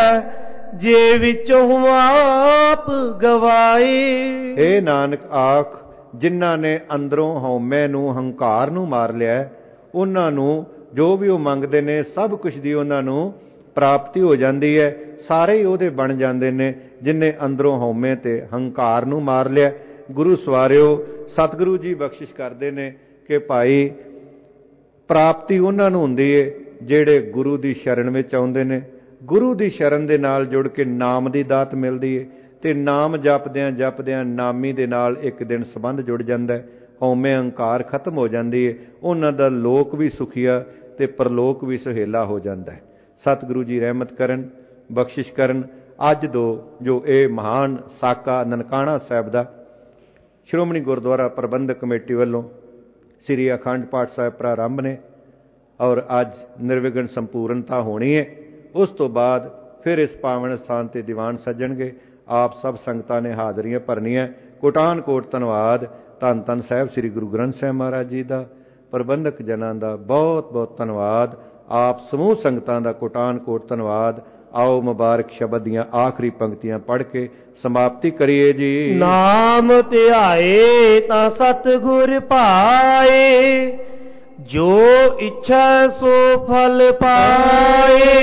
ਜੇ ਵਿੱਚੋਂ ਆਪ ਗਵਾਏ। ਏ ਨਾਨਕ ਆਖ, ਜਿਨ੍ਹਾਂ ਨੇ ਅੰਦਰੋਂ ਹਉਮੈ ਨੂੰ, ਹੰਕਾਰ ਨੂੰ ਮਾਰ ਲਿਆ, ਉਹਨਾਂ ਨੂੰ ਜੋ ਵੀ ਉਹ ਮੰਗਦੇ ਨੇ ਸਭ ਕੁਝ ਦੀ ਉਹਨਾਂ ਨੂੰ ਪ੍ਰਾਪਤੀ ਹੋ ਜਾਂਦੀ ਹੈ। ਸਾਰੇ ਹੀ ਉਹਦੇ ਬਣ ਜਾਂਦੇ ਨੇ ਜਿਨ੍ਹਾਂ ਅੰਦਰੋਂ ਹਉਮੈ ਤੇ ਹੰਕਾਰ ਨੂੰ ਮਾਰ ਲਿਆ। ਗੁਰੂ ਸਵਾਰਿਓ ਸਤਿਗੁਰੂ ਜੀ ਬਖਸ਼ਿਸ਼ ਕਰਦੇ ਨੇ ਕਿ ਭਾਈ ਪ੍ਰਾਪਤੀ ਉਹਨਾਂ ਨੂੰ ਹੁੰਦੀ ਹੈ ਜਿਹੜੇ ਗੁਰੂ ਦੀ ਸ਼ਰਨ ਵਿੱਚ ਆਉਂਦੇ ਨੇ। ਗੁਰੂ ਦੀ ਸ਼ਰਨ ਦੇ ਨਾਲ ਜੁੜ ਕੇ ਨਾਮ ਦੀ ਦਾਤ ਮਿਲਦੀ ਹੈ, ਤੇ ਨਾਮ ਜਪਦਿਆਂ ਜਪਦਿਆਂ ਨਾਮੀ ਦੇ ਨਾਲ ਇੱਕ ਦਿਨ ਸੰਬੰਧ ਜੁੜ ਜਾਂਦਾ ਹੈ। ਹਉਮੈ ਹੰਕਾਰ ਖਤਮ ਹੋ ਜਾਂਦੀ ਹੈ। ਉਹਨਾਂ ਦਾ ਲੋਕ ਵੀ ਸੁਖੀਆ ਤੇ ਪਰਲੋਕ ਵੀ ਸੁਹੇਲਾ ਹੋ ਜਾਂਦਾ ਹੈ। ਸਤਿਗੁਰੂ ਜੀ ਰਹਿਮਤ ਕਰਨ, ਬਖਸ਼ਿਸ਼ ਕਰਨ। ਅੱਜ ਦੋ ਜੋ ਇਹ ਮਹਾਨ ਸਾਕਾ ਨਨਕਾਣਾ ਸਾਹਿਬ ਦਾ ਸ਼੍ਰੋਮਣੀ ਗੁਰਦੁਆਰਾ ਪ੍ਰਬੰਧਕ ਕਮੇਟੀ ਵੱਲੋਂ ਸ੍ਰੀ ਅਖੰਡ ਪਾਠ ਸਾਹਿਬ ਪ੍ਰਾਰੰਭ ਨੇ, ਔਰ ਅੱਜ ਨਿਰਵਿਘਨ ਸੰਪੂਰਨਤਾ ਹੋਣੀ ਹੈ। ਉਸ ਤੋਂ ਬਾਅਦ ਫਿਰ ਇਸ ਪਾਵਨ ਸਥਾਨ ਤੇ ਦੀਵਾਨ ਸੱਜਣਗੇ। ਆਪ ਸਭ ਸੰਗਤਾਂ ਨੇ ਹਾਜ਼ਰੀਆਂ ਭਰਨੀਆਂ। ਕੋਟਾਨ ਕੋਟ ਧੰਨਵਾਦ। ਧੰਨ ਧੰਨ ਸਾਹਿਬ ਸ੍ਰੀ ਗੁਰੂ ਗ੍ਰੰਥ ਸਾਹਿਬ ਮਹਾਰਾਜ ਜੀ ਦਾ, ਪ੍ਰਬੰਧਕ ਜਨਾਂ ਦਾ ਬਹੁਤ ਬਹੁਤ ਧੰਨਵਾਦ। ਆਪ ਸਮੂਹ ਸੰਗਤਾਂ ਦਾ ਕੋਟਾਨ ਕੋਟ ਧੰਨਵਾਦ। ਆਓ ਮੁਬਾਰਕ ਸ਼ਬਦ ਦੀਆਂ ਆਖਰੀ ਪੰਕਤੀਆਂ ਪੜ੍ਹ ਕੇ ਸਮਾਪਤੀ ਕਰੀਏ ਜੀ। ਨਾਮ ਧਿਆਏ ਤਾਂ ਸਤਿਗੁਰ ਭਾਏ, ਜੋ ਇੱਛਾ ਸੋ ਫਲ ਪਾਏ।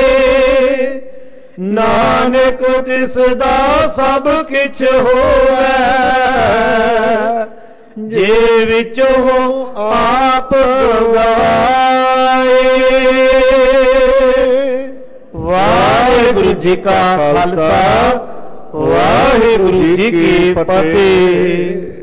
ਨਾਨਕ ਤਿਸ ਦਾ ਸਭ ਕਿਛ ਹੋਵੇ, ਜੇ ਵਿੱਚੋਂ ਆਪ ਗਵਾਏ। ਵਾਹਿਗੁਰੂ ਜੀ ਕਾ ਖਾਲਸਾ, ਵਾਹਿਗੁਰੂ ਜੀ ਕੀ ਫਤਿਹ।